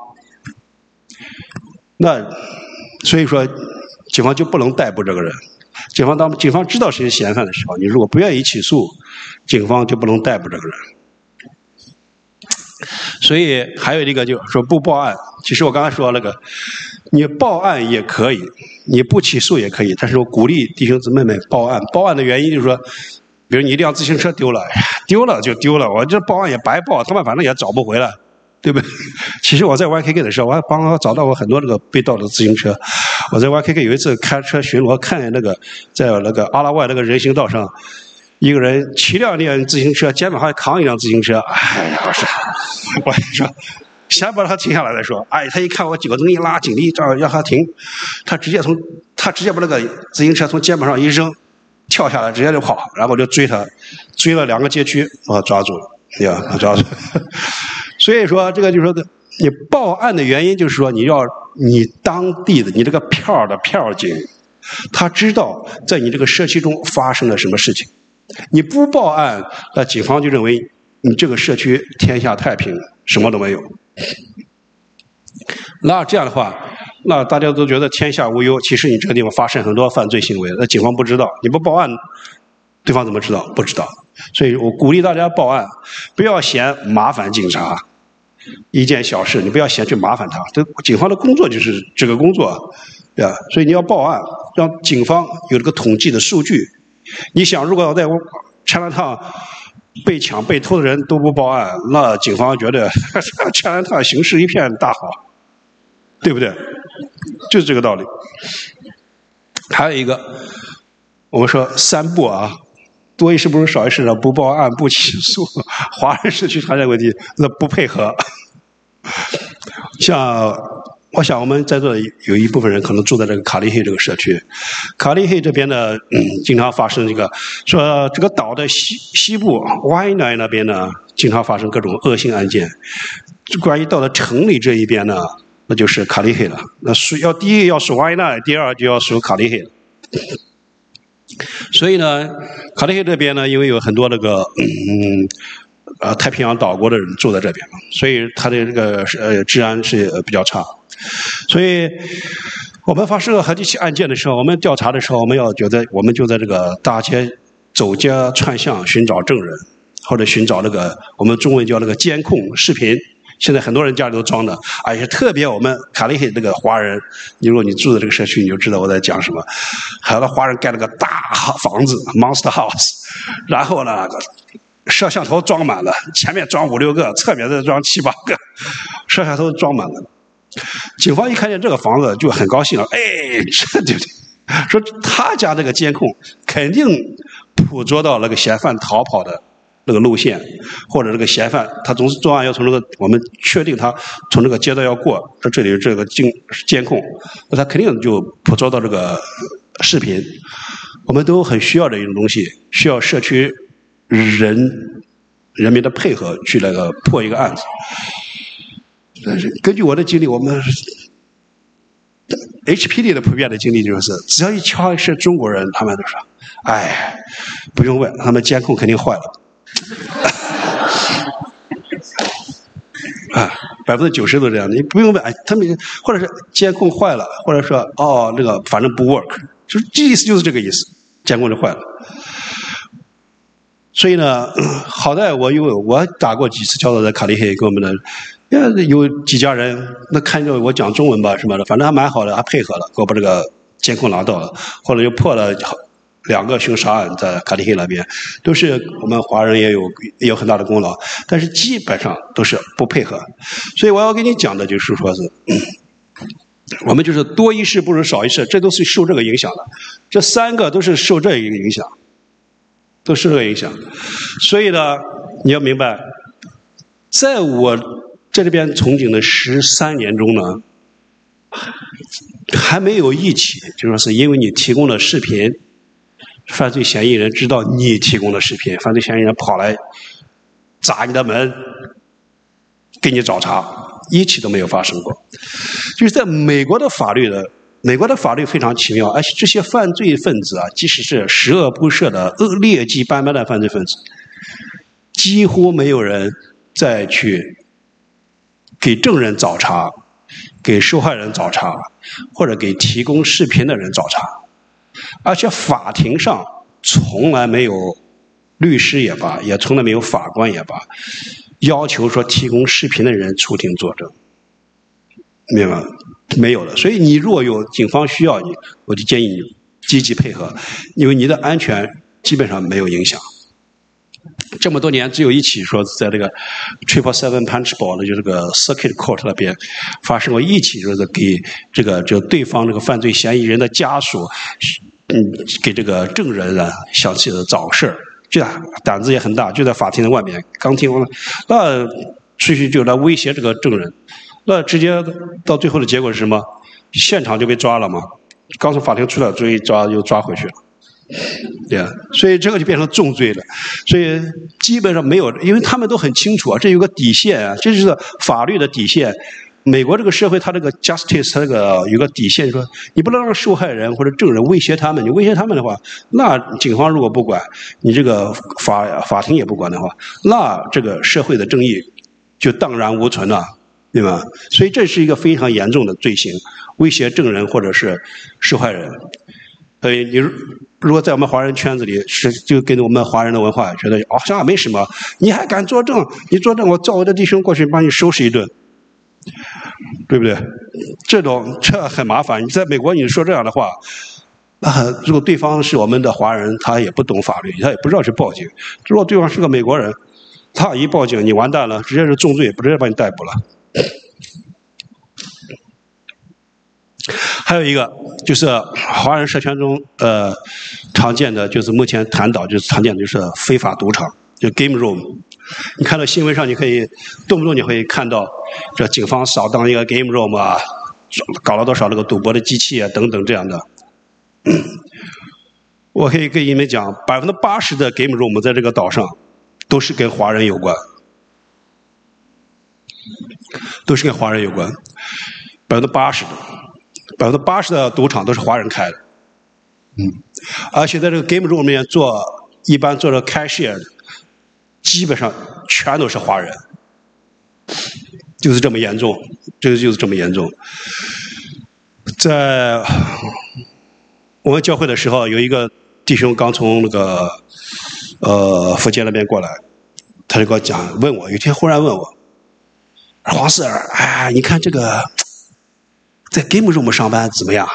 那所以说，警方就不能逮捕这个人。当警方知道谁是嫌犯的时候，你如果不愿意起诉，警方就不能逮捕这个人。所以还有一个就是说不报案，其实我刚才说那个，你报案也可以，你不起诉也可以，但是我鼓励弟兄姊妹们报案。报案的原因就是说，比如你一辆自行车丢了就丢了，我这报案也白报，他们反正也找不回来，对不对？其实我在 YKK 的时候，我还帮他找到过很多这个被盗的自行车。我在 YKK 有一次开车巡逻，看见在那个阿拉外那个人行道上，一个人骑辆自行车，肩膀还扛一辆自行车，我说先把他停下来再说。他一看我几个灯一拉，警力让他停，他直接把那个自行车从肩膀上一扔，跳下来直接就跑，然后就追他，追了2个街区，把他抓住了，抓住。所以说这个就是说，你报案的原因就是说，你当地的你这个票的票警，他知道在你这个社区中发生了什么事情。你不报案，那警方就认为你这个社区天下太平，什么都没有。那这样的话，那大家都觉得天下无忧，其实你这个地方发生很多犯罪行为，那警方不知道，你不报案，对方怎么知道？不知道。所以我鼓励大家报案，不要嫌麻烦警察。一件小事，你不要嫌去麻烦他。这警方的工作就是这个工作，对吧？所以你要报案，让警方有这个统计的数据。你想，如果要在Chinatown被抢被偷的人都不报案，那警方觉得Chinatown形势一片大好，对不对？就是这个道理。还有一个，我们说3不啊，多一事不如少一事，不报案不起诉，华人社区常见问题，那不配合。我想我们在座的有一部分人可能住在这个卡利黑这个社区，卡利黑这边呢，经常发生说这个岛的西部Waianae那边呢，经常发生各种恶性案件。关于到了城里这一边呢，那就是卡利黑了。那第一要属Waianae，第二就要属卡利黑了。所以呢，卡利黑这边呢，因为有很多太平洋岛国的人住在这边嘛，所以它的这个治安是比较差。所以我们发生了好几起案件的时候，我们调查的时候，我们就在这个大街走街串巷寻找证人，或者寻找我们中文叫监控视频。现在很多人家里都装的，而且特别我们卡利黑这个华人，如果你住的这个社区，你就知道我在讲什么。还有华人盖了个大房子 ，Monster House， 然后呢，摄像头装满了，前面装5、6个，侧面再装7、8个，摄像头装满了。警方一看见这个房子就很高兴了，这对不对？说他家这个监控肯定捕捉到那个嫌犯逃跑的那个路线，或者这个嫌犯他总是作案要从我们确定他从这个街道要过，这里这个监控，那他肯定就捕捉到这个视频。我们都很需要的一种东西，需要社区人民的配合去那个破一个案子。但是根据我的经历，我们 HPD 的普遍的经历就是，只要一敲是中国人，他们都说：“哎，不用问，他们监控肯定坏了。”啊，90%都这样，你不用问，哎，他们或者是监控坏了，或者说哦那个反正不 work， 就是这意思就是这个意思，监控就坏了。所以呢，好在我打过几次交道，在卡利黑跟我们的。有几家人，那看着我讲中文吧什么的，反正还蛮好的，还配合了，给我把这个监控拿到了，后来又破了2个凶杀案在卡利黑那边，都是我们华人也有很大的功劳，但是基本上都是不配合，所以我要跟你讲的就是说是，我们就是多一事不如少一事，这都是受这个影响的，这3个都是受这一个影响，都受这个影响，所以呢，你要明白，在我在这边从警的13年中呢，还没有一起就说是因为你提供了视频，犯罪嫌疑人知道你提供了视频，犯罪嫌疑人跑来砸你的门，给你找茬，一起都没有发生过。就是在美国的法律非常奇妙，而且这些犯罪分子啊，即使是十恶不赦的劣迹斑斑的犯罪分子，几乎没有人再去给证人找茬，给受害人找茬，或者给提供视频的人找茬，而且法庭上从来没有律师也罢，也从来没有法官也罢，要求说提供视频的人出庭作证，明白吗？没有的。所以你如果有警方需要你，我就建议你积极配合，因为你的安全基本上没有影响。这么多年，只有一起说在这个 777 Punchbowl 的就这个 Circuit Court 那边发生过一起，就是给这个就对方这个犯罪嫌疑人的家属，给这个证人啊详细的找事儿，这胆子也很大，就在法庭的外面，刚听完了，那出去就来威胁这个证人，那直接到最后的结果是什么？现场就被抓了嘛，刚从法庭出来，又抓回去了。对啊，所以这个就变成重罪了，所以基本上没有，因为他们都很清楚啊，这有个底线啊，这就是法律的底线。美国这个社会，它这个 justice， 它这个有个底线，说你不能让受害人或者证人威胁他们，你威胁他们的话，那警方如果不管，你这个法庭也不管的话，那这个社会的正义就荡然无存了，对吧？所以这是一个非常严重的罪行，威胁证人或者是受害人。所以你如果在我们华人圈子里就跟我们华人的文化觉得好像没什么，你还敢作证？你作证，我叫我的弟兄过去把你收拾一顿，对不对？这很麻烦。你在美国你说这样的话，如果对方是我们的华人，他也不懂法律，他也不知道去报警。如果对方是个美国人，他一报警，你完蛋了，直接是重罪，直接把你逮捕了。还有一个就是华人社圈中常见的，就是目前谈到就是常见的就是非法赌场，就 game room。你看到新闻上，你可以动不动你会看到这警方扫荡一个 game room 啊，搞了多少那个赌博的机器啊等等这样的。我可以跟你们讲，80%的 game room 在这个岛上都是跟华人有关，都是跟华人有关，80%的赌场都是华人开的，而且在这个 game room 里面一般做这个 cashier 的，基本上全都是华人，就是这么严重，这个就是这么严重。在我们教会的时候，有一个弟兄刚从那个福建那边过来，他就给我讲，有一天忽然问我，黄 Sir， 哎，你看这个在 game room 上班怎么样？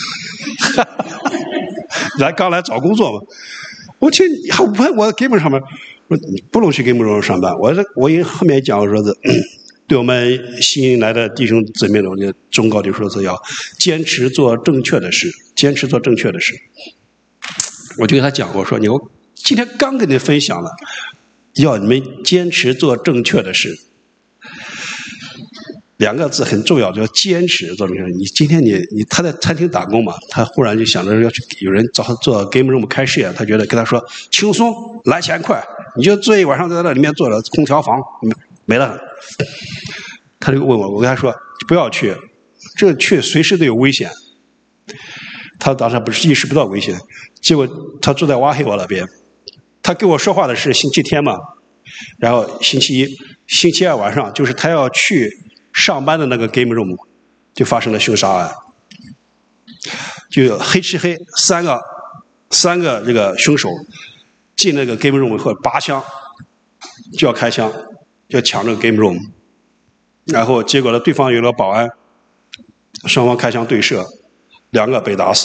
刚来找工作嘛。我听还问我 game 上班，我说你不能去 game room 上班。我因为后面讲说是对我们新来的弟兄姊妹们的忠告，就说是要坚持做正确的事，坚持做正确的事。我就跟他讲过，说我今天刚跟你分享了，要你们坚持做正确的事。2个字很重要，叫坚持做正确。你今天他在餐厅打工嘛，他忽然就想着要去有人找他做 game room cashier，他觉得跟他说轻松来钱快， 你就坐一晚上在那里面坐着，空调房没了。他就问我，我跟他说不要去，这去随时都有危险。他当时不是意识不到危险，结果他住在瓦黑沃那边，他跟我说话的是星期天嘛，然后星期一、星期二晚上，就是他要去上班的那个 game room 就发生了凶杀案，就黑吃黑三个这个凶手进那个 game room 以后拔枪就要开枪，要抢这个 game room， 然后结果呢，对方有了保安，双方开枪对射，2个被打死。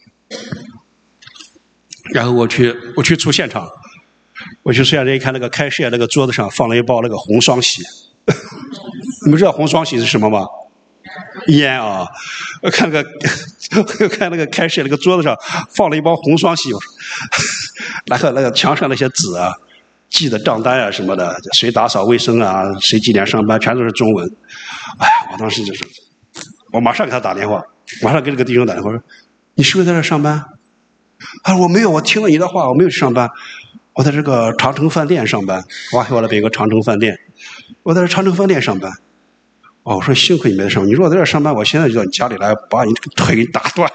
然后我去出现场，我去出现场一看，那个开市那个桌子上放了一包那个红双喜。你们知道红双喜是什么吗？烟啊！看那个开市那个桌子上放了一包红双喜，然后那个墙上那些纸啊，记的账单啊什么的，谁打扫卫生啊，谁几点上班，全都是中文。哎，我当时就是，我马上给他打电话，马上给这个弟兄打电话说：“你是不是在这上班？”他说：“我没有，我听了你的话，我没有去上班，我在这个长城饭店上班。瓦黑沃那边有个长城饭店，我在这长城饭店上班。”哦，我说幸亏你没在上班，你如果在这上班，我现在就到你家里来，把你这个腿给打断。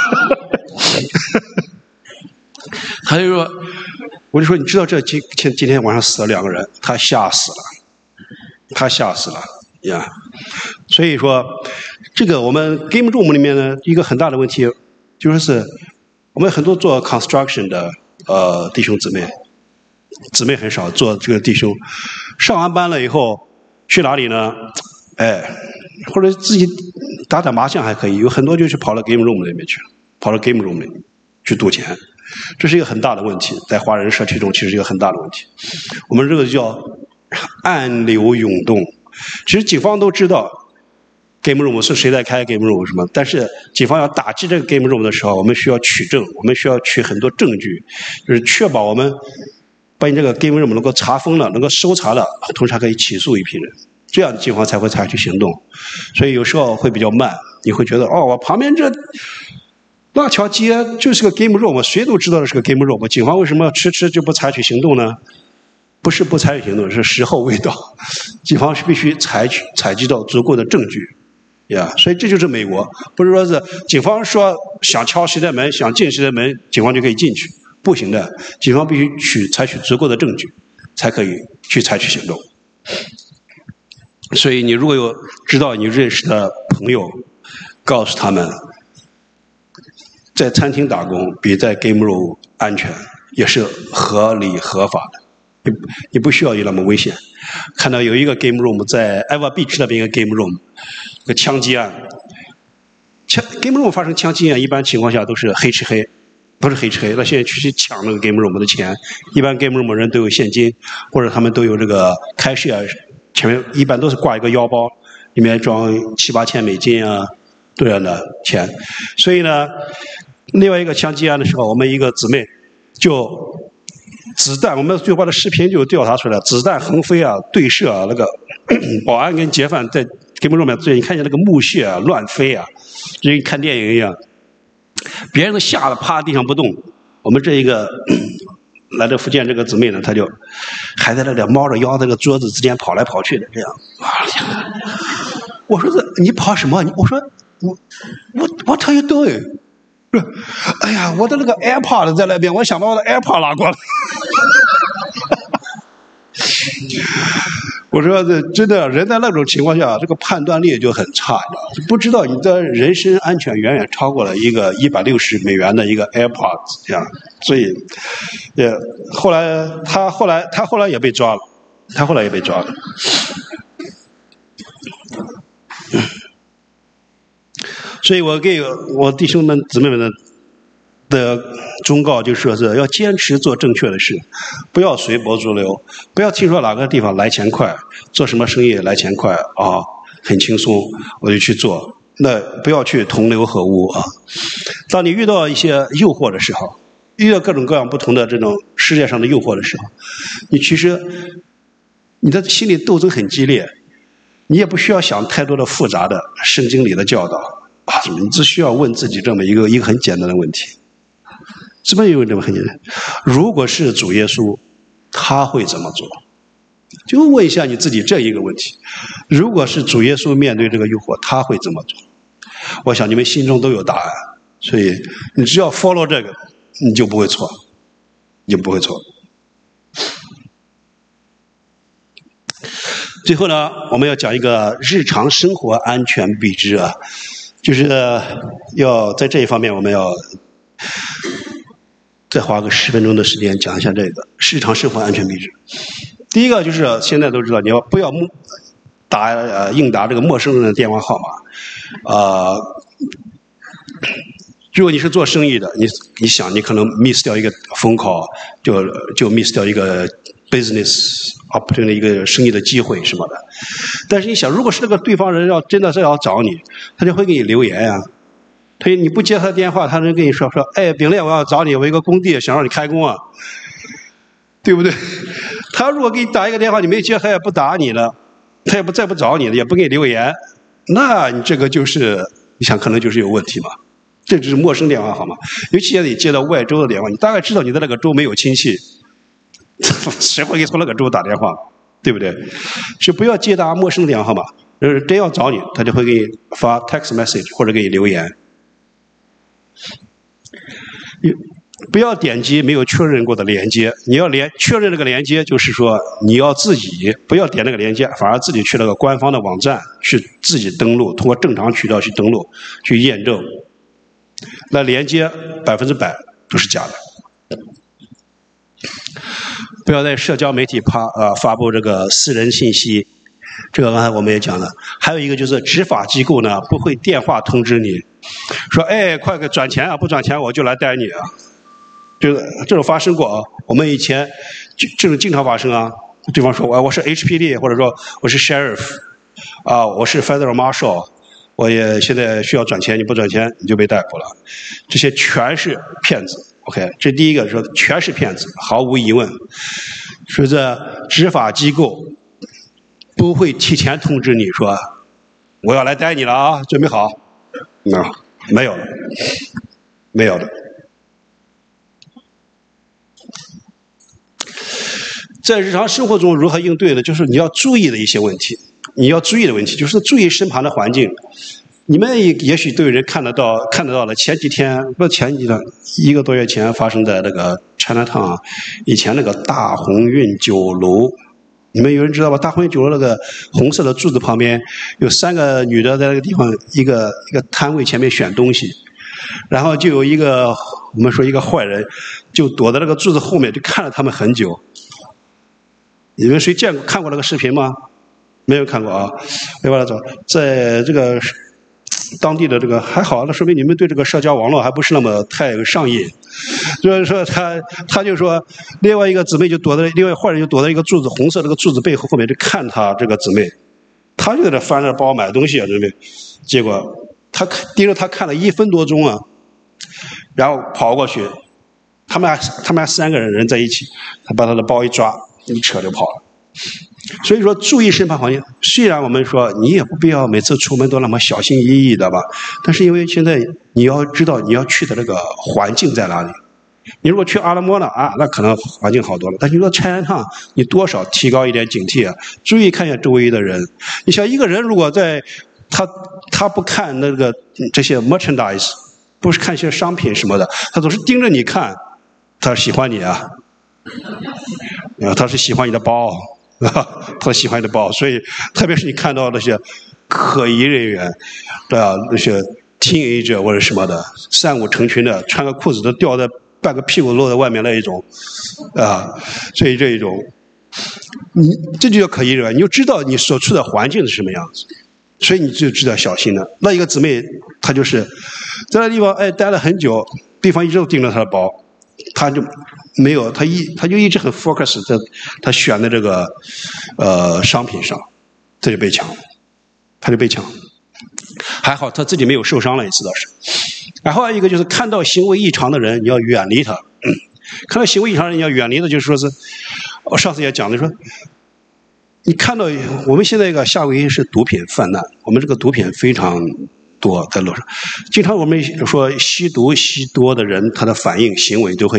他就说，我就说你知道这今天晚上死了2个人，他吓死了呀。所以说，这个我们 game room 里面呢，一个很大的问题，就说是我们很多做 construction 的弟兄姊妹很少，做这个弟兄上完班了以后去哪里呢？或者自己打打麻将还可以，有很多就去跑到 game room 里面去了，跑到 game room 里去赌钱，这是一个很大的问题，在华人社区中其实是一个很大的问题。我们这个叫暗流涌动。其实警方都知道 game room 是谁在开 game room 什么，但是警方要打击这个 game room 的时候，我们需要取证，我们需要取很多证据，就是确保我们把你这个 game room 能够查封了，能够搜查了，同时还可以起诉一批人。这样警方才会采取行动，所以有时候会比较慢。你会觉得我旁边那条街就是个 game room， 谁都知道的是个 game room， 警方为什么迟就不采取行动呢？不是不采取行动，是时候未到。警方是必须采集到足够的证据，所以这就是美国，不是说是警方说想敲谁的门，想进谁的门，警方就可以进去，不行的，警方必须采取足够的证据，才可以去采取行动。所以你如果有知道你认识的朋友，告诉他们，在餐厅打工比在 game room 安全，也是合理合法的。你不需要有那么危险。看到有一个 game room 在 Eva Beach 那边一个 game room， 一个枪击案。game room 发生枪击案，一般情况下都是黑吃黑，不是黑吃黑，那现在去抢那个 game room 的钱。一般 game room 人都有现金，或者他们都有这个cashier。前面一般都是挂一个腰包，里面装7-8千美金啊，这样的钱。所以呢，另外一个枪击案的时候，我们一个姊妹就子弹，我们最后的视频就调查出来，子弹横飞啊，对射啊，那个保安跟劫犯在 game room 里，你看见那个木屑啊乱飞啊，就跟看电影一样，别人都吓得趴地上不动。我们这一个来到福建这个姊妹呢，她就还在那里猫着腰，这个桌子之间跑来跑去的，这样。我说你跑什么？我说What are you doing？ 哎呀，我的那个 AirPod 在那边，我想把我的 AirPod 拿过来。我说真的，人在那种情况下，这个判断力就很差，不知道你的人身安全远远超过了一个160美元的一个 AirPods 这样，所以他后来也被抓了，所以我给我弟兄们姊妹们的忠告就是说是要坚持做正确的事，不要随波逐流，不要听说哪个地方来钱快，做什么生意来钱快啊，很轻松我就去做，那不要去同流合污啊。当你遇到一些诱惑的时候，遇到各种各样不同的这种世界上的诱惑的时候，你其实你的心理斗争很激烈，你也不需要想太多的复杂的圣经里的教导啊，你只需要问自己这么一个很简单的问题。什么因为这么很简单？如果是主耶稣他会怎么做？就问一下你自己这一个问题：如果是主耶稣面对这个诱惑，他会怎么做？我想你们心中都有答案，所以你只要 follow 这个，你就不会错，你就不会错。最后呢，我们要讲一个日常生活安全必知啊，就是要在这一方面我们要再花个10分钟的时间讲一下这个日常生活安全必知。第一个就是现在都知道，你要不要应答这个陌生人的电话号码？如果你是做生意的，你想你可能 miss 掉一个phone call， 就 miss 掉一个 business opportunity 一个生意的机会什么的。但是你想，如果是那个对方人真的是要找你，他就会给你留言呀。你不接他的电话，他能跟你说，哎，丙烈，我要找你，我一个工地想让你开工啊，对不对？他如果给你打一个电话，你没接，他也不打你了，他也再不找你了，也不给你留言，那你这个就是你想可能就是有问题嘛。这只是陌生电话号码，尤其你接到外州的电话，你大概知道你在那个州没有亲戚，谁会给从那个州打电话，对不对？是不要接打陌生的电话号码，真要找你，他就会给你发 text message 或者给你留言。不要点击没有确认过的连接，你要确认这个连接，就是说你要自己不要点那个连接，反而自己去那个官方的网站去自己登录，通过正常渠道去登录去验证。那连接100%都是假的。不要在社交媒体发布这个私人信息，这个刚才我们也讲了。还有一个就是执法机构呢不会电话通知你，说哎快给转钱啊，不转钱我就来逮你啊。这种发生过啊，我们以前这种经常发生啊。对方说我是 HPD， 或者说我是 Sheriff 啊，我是 Federal Marshal， 我也现在需要转钱，你不转钱你就被逮捕了。这些全是骗子。OK， 这第一个说全是骗子，毫无疑问。说这执法机构不会提前通知你说我要来逮你了啊，准备好。没有的，没有的。在日常生活中如何应对的，就是你要注意的一些问题。你要注意的问题就是注意身旁的环境。你们也许都有人看得到了，前几天1个多月前发生在那个 Chinatown 以前那个大鸿运酒楼，你们有人知道吧？大鸿运酒楼那个红色的柱子旁边有3个女的在那个地方一个摊位前面选东西，然后就有我们说一个坏人就躲在那个柱子后面就看了他们很久。你们谁看过那个视频吗？没有看过啊？没办法，在这个当地的这个还好，那说明你们对这个社交网络还不是那么太上瘾。就是说他就说另外一个姊妹另外坏人就躲在一个柱子红色这个柱子背后面就看他这个姊妹，他就在这翻着包买东西啊，准备，结果他盯着他看了1分多钟啊，然后跑过去，他们还3个人在一起，他把他的包一抓，一扯就跑了。所以说注意身旁环境，虽然我们说你也不必要每次出门都那么小心翼翼的吧，但是因为现在你要知道你要去的这个环境在哪里。你如果去阿拉莫了啊，那可能环境好多了，但是你说Chinatown，你多少提高一点警惕啊，注意看一下周围的人。你想一个人如果在他不看那个这些 merchandise， 不是看一些商品什么的，他总是盯着你看，他喜欢你啊，他是喜欢你的包。他喜欢你的包，所以特别是你看到那些可疑人员，对吧？那些 teenager 或者什么的，3、5成群的，穿个裤子都掉在半个屁股露在外面那一种，所以这一种，这就叫可疑人员，你就知道你所处的环境是什么样子，所以你就知道小心了。那一个姊妹，她就是在那地方待了很久，对方一直都盯着她的包。他就没有，他就一直很 focus 在他选的这个商品上，他就被抢。还好他自己没有受伤了一次倒是。然后一个就是看到行为异常的人，你要远离他。看到行为异常的人，你要远离的，就是说是，我上次也讲了，说你看到我们现在一个夏威夷是毒品泛滥，我们这个毒品非常多在路上，经常我们说吸毒吸多的人，他的反应行为都会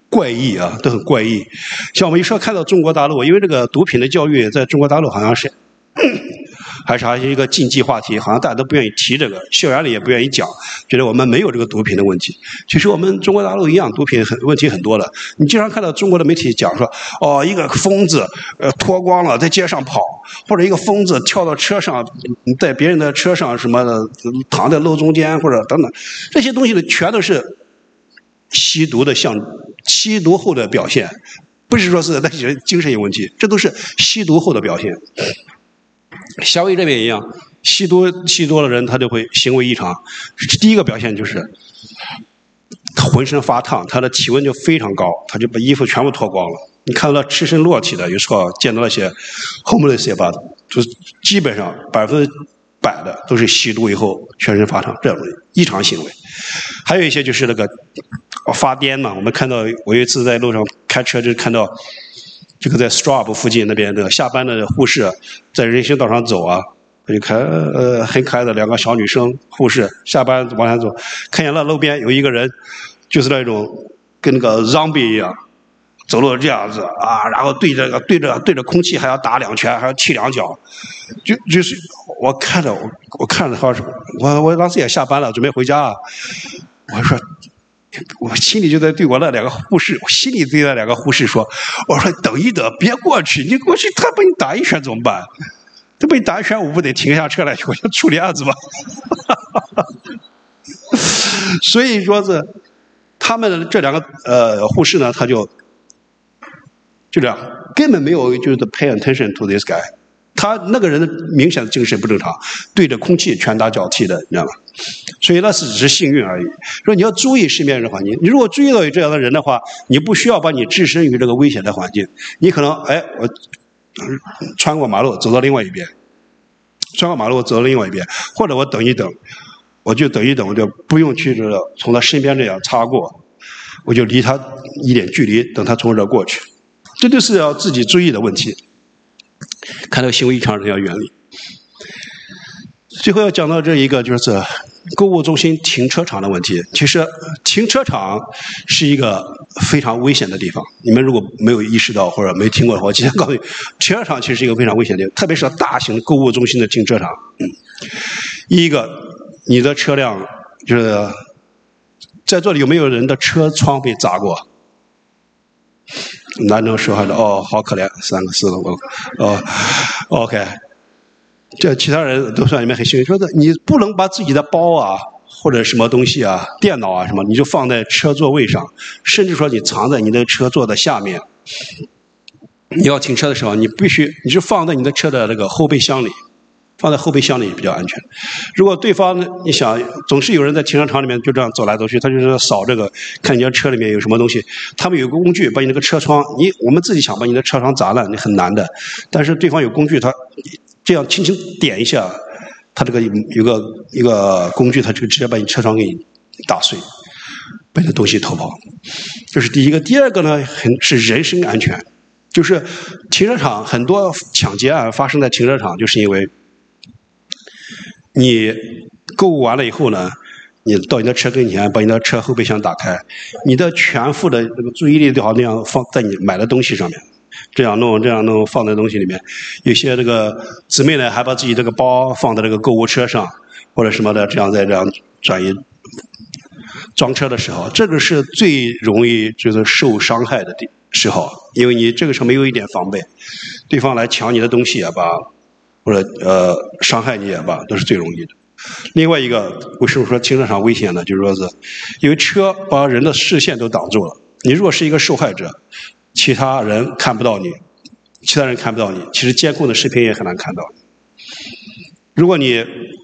怪异啊，都很怪异。像我们一说看到中国大陆，因为这个毒品的教育在中国大陆好像是还是一个禁忌话题，好像大家都不愿意提这个，校园里也不愿意讲，觉得我们没有这个毒品的问题。其实我们中国大陆一样，毒品问题很多的。你经常看到中国的媒体讲说，哦，一个疯子脱光了在街上跑，或者一个疯子跳到车上，在别人的车上什么的躺在路中间，或者等等，这些东西呢，全都是吸毒后的表现，不是说是那些精神有问题，这都是吸毒后的表现。夏威夷这边一样，吸多的人他就会行为异常。第一个表现就是浑身发烫，他的体温就非常高，他就把衣服全部脱光了。你看到他赤身裸体的，有时候见到那些 homeless 吧，就是基本上100%的都是吸毒以后全身发烫这种异常行为。还有一些就是那个发癫嘛，我们看到我有一次在路上开车就看到。这个在 Straub 附近那边的下班的护士在人行道上走啊，他就很可爱的2个小女生护士下班往前走，看见了路边有一个人，就是那种跟那个 zombie 一样，走路这样子啊，然后对着空气还要打2拳，还要踢2脚，就是我看着他说我当时也下班了，准备回家啊，我说。我心里就在对我那2个护士，说：“我说等一等，别过去，你过去他把你打1拳怎么办？他被你打1拳，我不得停下车来，我要处理案子吗？”所以说是他们这2个护士呢，他就这样，根本没有就是 pay attention to this guy。他那个人的明显的精神不正常，对着空气拳打脚踢的，你知道吗？所以那只是幸运而已。说你要注意身边的环境，你如果注意到有这样的人的话，你不需要把你置身于这个危险的环境，你可能我穿过马路走到另外一边，或者我等一等，我就不用去从他身边这样擦过，我就离他一点距离，等他从这过去，这就是要自己注意的问题。看到行为异常人要远离。最后要讲到这一个就是购物中心停车场的问题。其实停车场是一个非常危险的地方，你们如果没有意识到或者没听过的话，我今天告诉你，停车场其实是一个非常危险的地方，特别是大型购物中心的停车场。一个，你的车辆就是在这里有没有人的车窗被砸过？男生说话的好可怜，3个4个OK， 这其他人都算里面很幸运。说的你不能把自己的包啊或者什么东西啊、电脑啊什么，你就放在车座位上，甚至说你藏在你的车座的下面。你要停车的时候，你就放在你的车的那个后备箱里。放在后备箱里比较安全。如果对方你想，总是有人在停车场里面就这样走来走去，他就是扫这个，看你的车里面有什么东西。他们有个工具把你那个车窗，我们自己想把你的车窗砸烂，你很难的。但是对方有工具，他这样轻轻点一下，他这个有一个工具，他就直接把你车窗给你打碎，把你的东西偷跑。这是第一个。第二个呢，是人身安全，就是停车场很多抢劫案发生在停车场，就是因为。你购物完了以后呢，你到你的车跟前，把你的车后备箱打开，你的全副的这个注意力都好那样放在你买的东西上面，这样弄放在东西里面。有些这个姊妹呢，还把自己这个包放在这个购物车上或者什么的，这样转移装车的时候，这个是最容易就是受伤害的时候，因为你这个时候没有一点防备，对方来抢你的东西也罢，或者伤害你也罢，都是最容易的。另外一个，为什么说停车场危险呢？就是说是因为车把人的视线都挡住了。你如果是一个受害者，其他人看不到你，其实监控的视频也很难看到你。如果你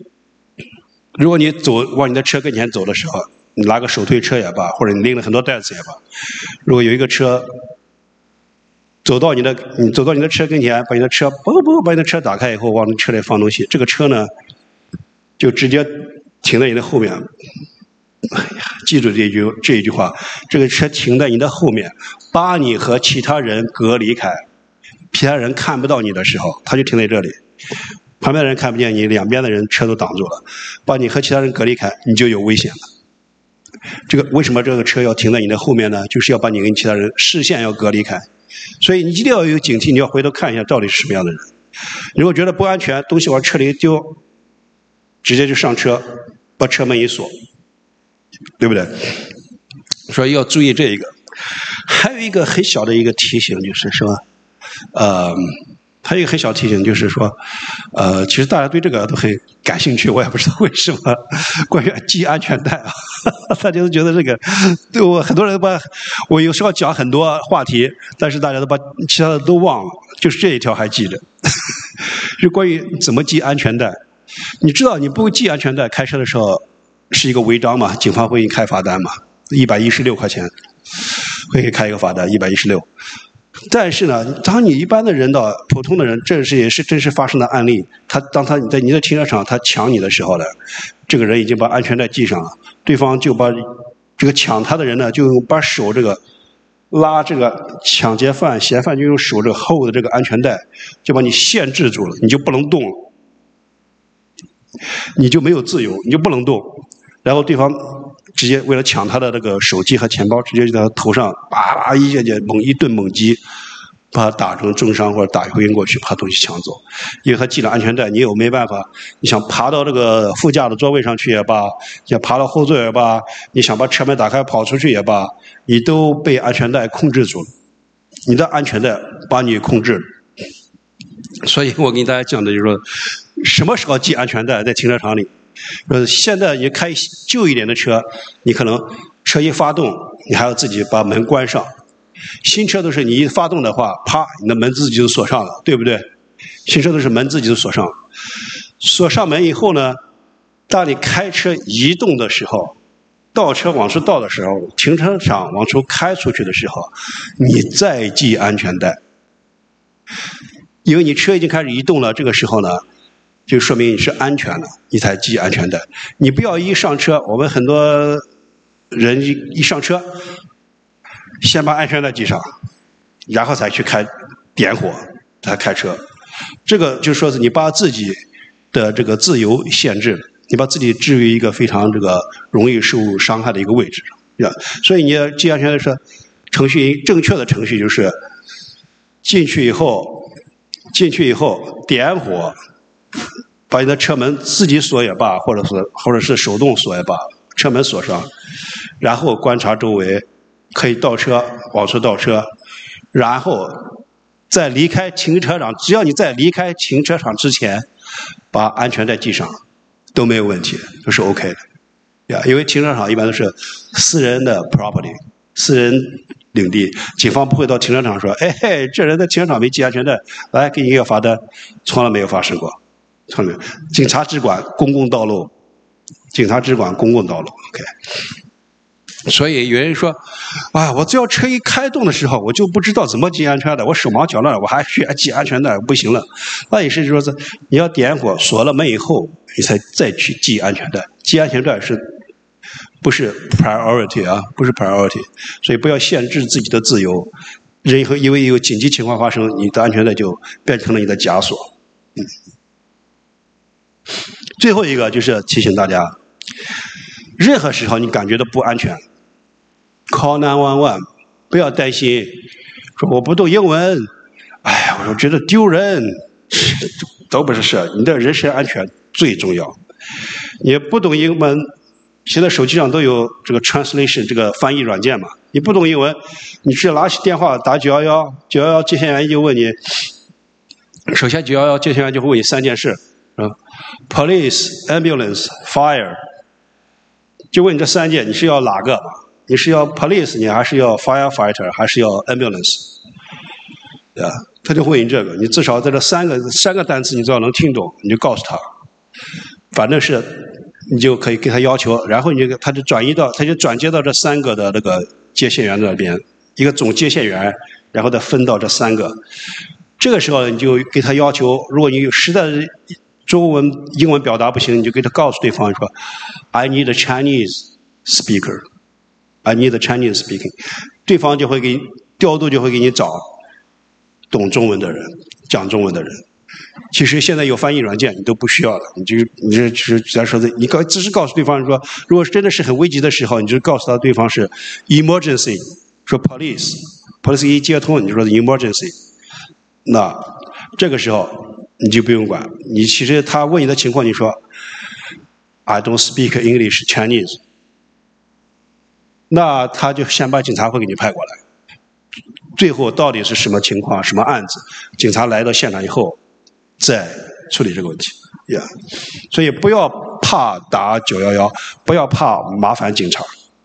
往你的车跟前走的时候，你拿个手推车也罢，或者你拎了很多袋子也罢，如果有一个车走到你的车跟前，把你的车打开以后，往你车里放东西，这个车呢就直接停在你的后面。哎呀，记住这一句话，这个车停在你的后面，把你和其他人隔离开，其他人看不到你的时候，他就停在这里，旁边的人看不见你，两边的人车都挡住了，把你和其他人隔离开，你就有危险了。 这个为什么这个车要停在你的后面呢？就是要把你跟其他人视线要隔离开。所以你一定要有警惕，你要回头看一下到底是什么样的人。如果觉得不安全，东西往车里丢，直接就上车，把车门一锁，对不对？所以要注意这一个。还有一个很小的一个提醒，就是说，还有一个很小提醒，就是说，其实大家对这个都很感兴趣，我也不知道为什么。关于系安全带啊，大家都觉得这个，对我很多人我有时候讲很多话题，但是大家都把其他的都忘了，就是这一条还记着，是关于怎么系安全带。你知道，你不系安全带开车的时候是一个违章嘛？警方会给你开罚单嘛？116块钱，会给开一个罚单116。但是呢，当你一般的人到普通的人，这也是真实发生的案例。当他在你的停车场他抢你的时候呢，这个人已经把安全带系上了，对方就把这个抢他的人呢，就把手这个拉这个抢劫犯嫌犯就用手这个后的这个安全带，就把你限制住了，你就不能动了，你就没有自由，你就不能动。然后对方直接为了抢他的那个手机和钱包，直接就在他头上叭一下就一顿猛击，把他打成重伤或者打晕过去，把东西抢走。因为他系了安全带，你又没办法，你想爬到这个副驾的座位上去也罢，想爬到后座也罢，你想把车门打开跑出去也罢，你都被安全带控制住了，你的安全带把你控制了。所以我跟大家讲的就是说，什么时候系安全带在停车场里？现在你开旧一点的车，你可能车一发动，你还要自己把门关上。新车都是你一发动的话，啪，你的门自己就锁上了，对不对？新车都是门自己就锁上了。锁上门以后呢，当你开车移动的时候，倒车往出倒的时候，停车场往出开出去的时候，你再系安全带。因为你车已经开始移动了，这个时候呢，就说明你是安全了，你才系安全带。你不要一上车，我们很多人一上车，先把安全带系上，然后才去点火，才开车。这个就说是你把自己的这个自由限制了，你把自己置于一个非常这个容易受伤害的一个位置上。所以你要系安全带的程序，正确的程序就是进去以后点火。把你的车门自己锁也罢，或者是手动锁也罢，车门锁上，然后观察周围，可以倒车，往出倒车，然后在离开停车场，只要你在离开停车场之前，把安全带系上，都没有问题，都是 OK 的。因为停车场一般都是私人的 property， 私人领地，警方不会到停车场说，哎嘿，这人在停车场没系安全带，来给你一个罚单，从来没有发生过。警察只管公共道路，警察只管公共道路 ，OK。所以有人说，啊，我只要车一开动的时候，我就不知道怎么系安全带，我手忙脚乱，我还去系安全带，不行了。那也是说是你要点火锁了门以后，你再去系安全带。系安全带不是 priority 啊？不是 priority， 所以不要限制自己的自由。因为有紧急情况发生，你的安全带就变成了你的枷锁。最后一个就是提醒大家，任何时候你感觉到不安全 ，call 911，不要担心，说我不懂英文，哎呀，我觉得丢人，都不是事，你的人身安全最重要。你不懂英文，现在手机上都有这个 translation 这个翻译软件嘛，你不懂英文，你只要拿起电话打911接线员就问你，首先911接线员就会问你3件事。Police, ambulance, fire， 就问你这3件，你是要哪个？你是要 police， 你还是要 firefighter， 还是要 ambulance？ 对吧？他就问你这个，你至少在这三个单词你只要能听懂，你就告诉他，反正是你就可以给他要求，然后他就转接到这3个的那个接线员那边，一个总接线员，然后再分到这3个。这个时候你就给他要求，如果你实在是英文表达不行，你就给他告诉对方说 I need a Chinese speaker， I need a Chinese speaking， 对方调度就会给你找懂中文的人，讲中文的人， 其实现在有翻译软件，你都不需要了，你这只咱说的，你只是告诉对方说，如果真的是很危急的时候，你就告诉他对方是 emergency， 说 police 一接通，你就说 emergency， 那这个时候你就不用管，你其实他问你的情况，你说 I don't speak English Chinese， 那他就先把警察会给你派过来。最后到底是什么情况、什么案子，警察来到现场以后再处理这个问题。所以不要怕打911，不要怕麻烦警察。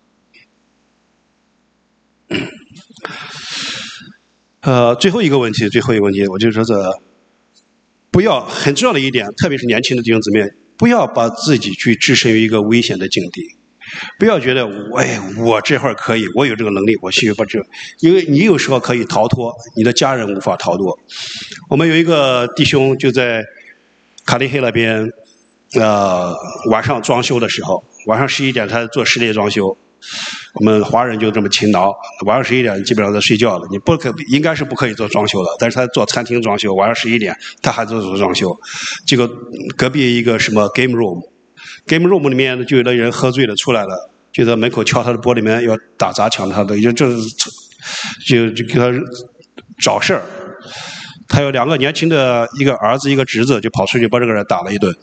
最后一个问题，我就说不要很重要的一点，特别是年轻的弟兄姊妹，不要把自己去置身于一个危险的境地。不要觉得我这会儿可以，我有这个能力，我去把这，因为你有时候可以逃脱，你的家人无法逃脱。我们有一个弟兄就在卡利黑那边，晚上装修的时候，晚上11点他做室内装修，我们华人就这么勤劳，晚上11点基本上在睡觉了，你应该是不可以做装修的，但是他做餐厅装修，晚上11点他还做装修，结果隔壁一个什么 game room 里面就有的人喝醉了出来了，就在门口敲他的玻璃门，要打砸抢他的，就给他找事儿。他有2个年轻的，一个儿子一个侄子，就跑出去把这个人打了一顿。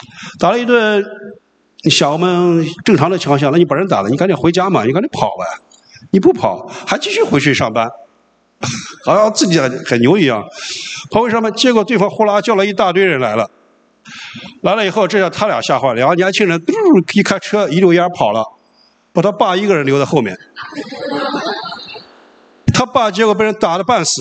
你想我们正常的情况下，那你把人打了，你赶紧回家嘛，你赶紧跑呗，你不跑还继续回去上班，好像自己很牛一样，跑回上班，结果对方呼啦叫了一大堆人来了以后，这下他俩吓坏了，2个年轻人一开车一溜烟跑了，把他爸一个人留在后面。他爸结果被人打得半死，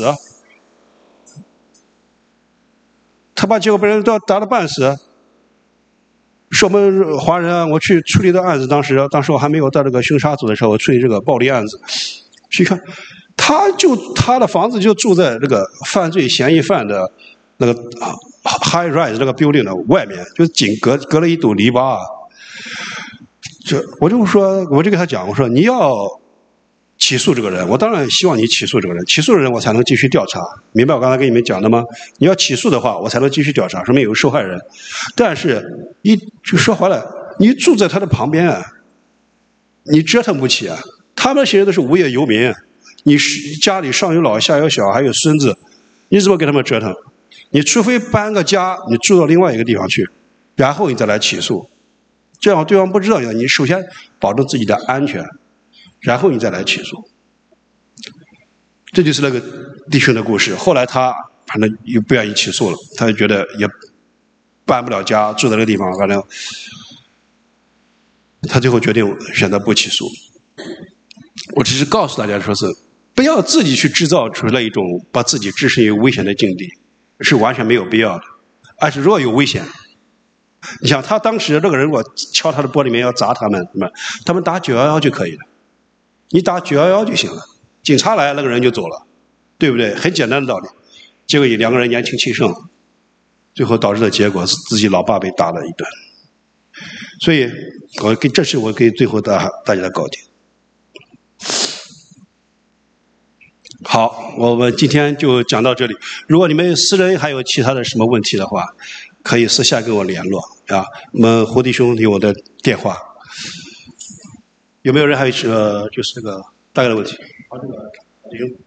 是我们华人，我去处理的案子，当时我还没有到这个凶杀组的时候，我处理这个暴力案子，去看，他的房子就住在这个犯罪嫌疑犯的那个 high rise 这个 building 的外面，就紧隔了一堵篱笆。我就跟他讲，我说你要起诉这个人，我当然希望你起诉这个人，起诉的人我才能继续调查，明白我刚才跟你们讲的吗？你要起诉的话，我才能继续调查，说明有受害人。但是就说回来，你住在他的旁边啊，你折腾不起啊。他们那些人都是无业游民，你家里上有老下有小还有孙子，你怎么给他们折腾？你除非搬个家，你住到另外一个地方去，然后你再来起诉，这样对方不知道你首先保证自己的安全，然后你再来起诉。这就是那个弟兄的故事。后来他反正又不愿意起诉了，他就觉得也搬不了家，住在那个地方，反正他最后决定选择不起诉。我只是告诉大家说是不要自己去制造出来一种把自己置身于危险的境地，是完全没有必要的。而且若有危险，你想他当时那个人如果敲他的玻璃门要砸他们打911就可以了，你打911就行了，警察来那个人就走了，对不对？很简单的道理。结果2个人年轻气盛，最后导致的结果是自己老爸被打了一顿。所以这是我给最后大家的告诫。好，我们今天就讲到这里。如果你们私人还有其他的什么问题的话，可以私下跟我联络啊。我们胡弟兄有我的电话。有没有人还有就是这个大概的问题？好，这个弟兄。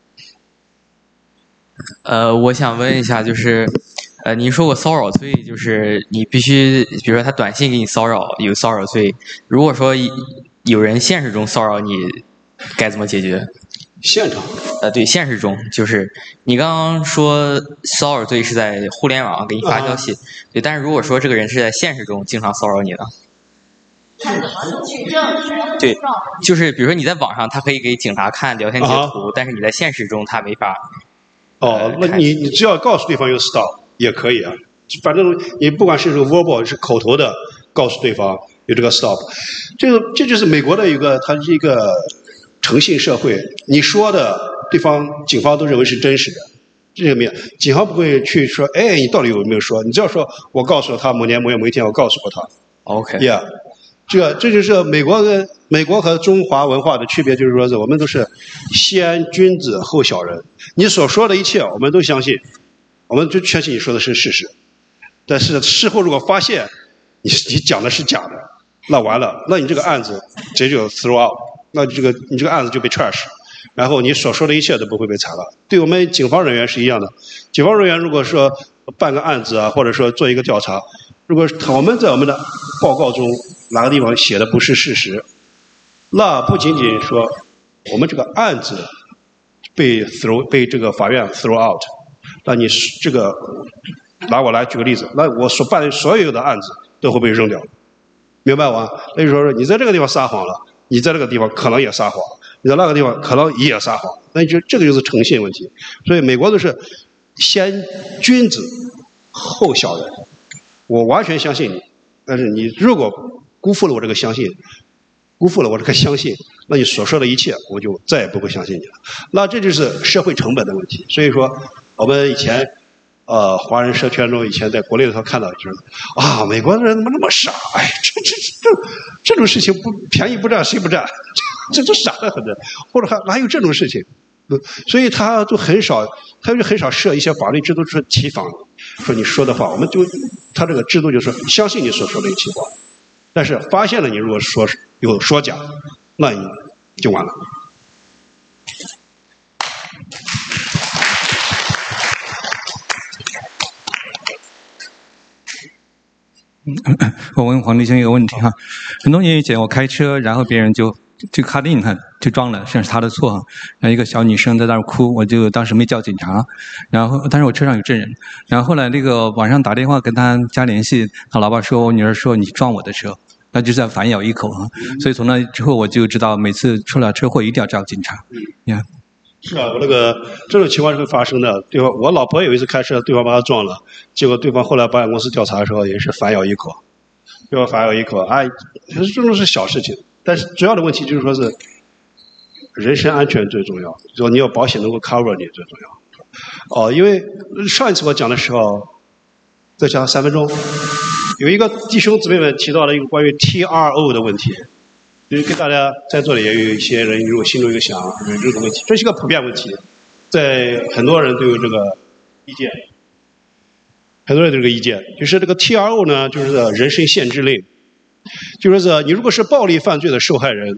我想问一下，就是您说过骚扰罪，就是你必须，比如说他短信给你骚扰，有骚扰罪。如果说有人现实中骚扰你，该怎么解决？ 现场？ 对，现实中就是你刚刚说骚扰罪是在互联网给你发消息，对，但是如果说这个人是在现实中经常骚扰你的，对，就是比如说你在网上，他可以给警察看聊天截图，但是你在现实中他没法。 那你只要告诉对方有 stop 也可以啊，反正你不管是 verbal 是口头的告诉对方有这个 stop， 这就是美国的它是一个诚信社会，你说的对方警方都认为是真实的，这个没有，警方不会去说，哎，你到底有没有说？你只要说我告诉他某年某月某一天我告诉过他 ，OK， 这就是美国和中华文化的区别，就是说我们都是先君子后小人。你所说的一切我们都相信， 我们就确信你说的是事实。但是事后如果发现你讲的是假的，那完了，那你这个案子直接就 throw out， 那你这个案子就被 trash， 然后你所说的一切都不会被采纳。对我们警方人员是一样的，警方人员如果说办个案子啊，或者说做一个调查，如果我们在我们的报告中哪个地方写的不是事实，那不仅仅说我们这个案子被这个法院 throw out， 那你这个拿我来举个例子，那我所办的所有的案子都会被扔掉，明白吗？那就说你在这个地方撒谎了，你在这个地方可能也撒谎，你在那个地方可能也撒谎，那就这个就是诚信问题。所以美国都是先君子后小人，我完全相信你，但是你如果辜负了我这个相信，那你所说的一切我就再也不会相信你了。那这就是社会成本的问题。所以说我们以前华人社圈中以前在国内的时候看到就是啊，美国人怎么那么傻？哎，这种事情不便宜不占谁不占？这傻得很的，或者哪有这种事情？所以他就很少设一些法律制度去提防，说你说的话，我们就他这个制度就是相信你所说的一切话，但是发现了你如果有说假，那你就完了。 我问黄弟兄一个问题哈，很多年以前我开车，然后别人就卡定哈，就撞了，实际上是他的错哈。然后一个小女生在那儿哭，我就当时没叫警察，然后但是我车上有证人，然后后来那个晚上打电话跟他家联系，他老爸说我女儿说你撞我的车，那就在反咬一口啊。所以从那之后我就知道每次出了车祸一定要叫警察。 是啊，这种情况是会发生的。对吧？我老婆有一次开车，对方把她撞了，结果对方后来保险公司调查的时候也是反咬一口，对吧？反咬一口，哎，这都是小事情，但是主要的问题就是说是人身安全最重要，就你要保险能够 cover 你最重要。因为上一次我讲的时候，再讲3分钟，有一个弟兄姊妹们提到了一个关于 TRO 的问题。就是跟大家在座的也有一些人，如果心中有想这个问题，这是一个普遍问题，在很多人都有这个意见，就是这个 TRO 呢，就是人身限制令，就是说你如果是暴力犯罪的受害人，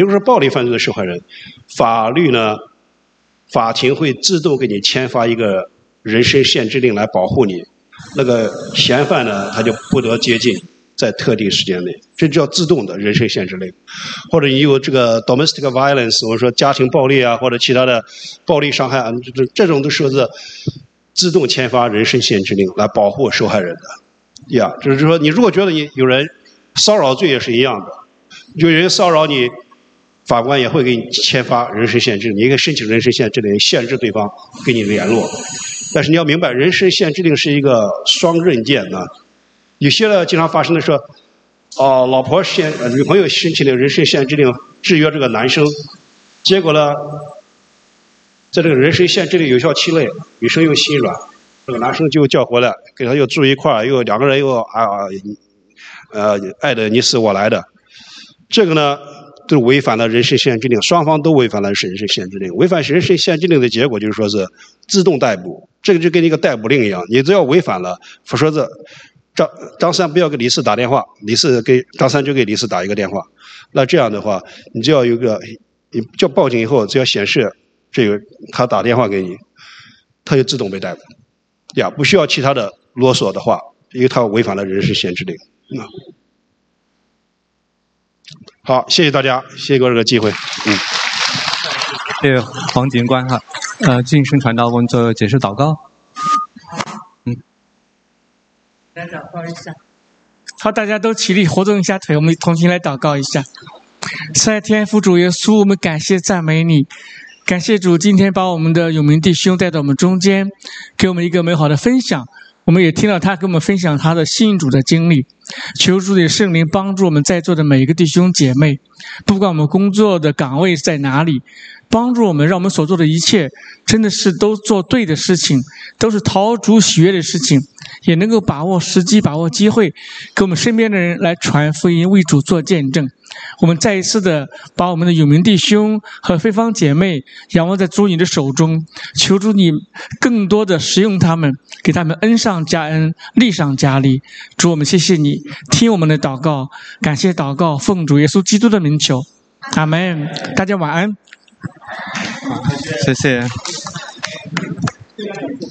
法庭会自动给你签发一个人身限制令来保护你，那个嫌犯呢，他就不得接近。在特定时间内，这叫自动的人身限制令，或者你有这个 domestic violence， 我说家庭暴力啊，或者其他的暴力伤害啊，这种都是自动签发人身限制令来保护受害人的。就是说，你如果觉得你有人骚扰罪也是一样的，有人骚扰你，法官也会给你签发人身限制，你可以申请人身限制令，限制对方跟你联络。但是你要明白，人身限制令是一个双刃剑呢。有些呢，经常发生的是，老婆女朋友申请了人身限制令制约这个男生，结果呢，在这个人身限制令有效期内，女生又心软，这个男生就叫回来，给他又住一块儿，又两个人又爱的你死我来的，这个呢，都违反了人身限制令，双方都违反了人身限制令。违反人身限制令的结果就是说是自动逮捕，这个就跟一个逮捕令一样，你只要违反了，说是。张三不要给李四打电话，李四给张三就给李四打一个电话。那这样的话，你只要有个，你叫报警以后，只要显示这个他打电话给你，他就自动被逮捕，不需要其他的啰嗦的话，因为他违反了人身限制令。好，谢谢大家，谢谢给我这个机会。 谢谢黄警官哈，晋升传道，我们做解释祷告。 来祷告一下。好，大家都起立活动一下腿，我们同心来祷告一下。慈爱天父主耶稣，我们感谢赞美你，感谢主今天把我们的永明弟兄带到我们中间，给我们一个美好的分享。我们也听到他跟我们分享他的信主的经历，求主的圣灵帮助我们在座的每一个弟兄姐妹，不管我们工作的岗位在哪里，帮助我们，让我们所做的一切真的是都做对的事情，都是讨主喜悦的事情，也能够把握时机，把握机会，给我们身边的人来传福音，为主做见证。 我们再一次的把我们的永明弟兄和菲方姐妹仰望在主你的手中，求主你更多的使用他们，给他们恩上加恩，利上加利。主，我们谢谢你，听我们的祷告，感谢祷告，奉主耶稣基督的名求，阿们。大家晚安。 谢谢。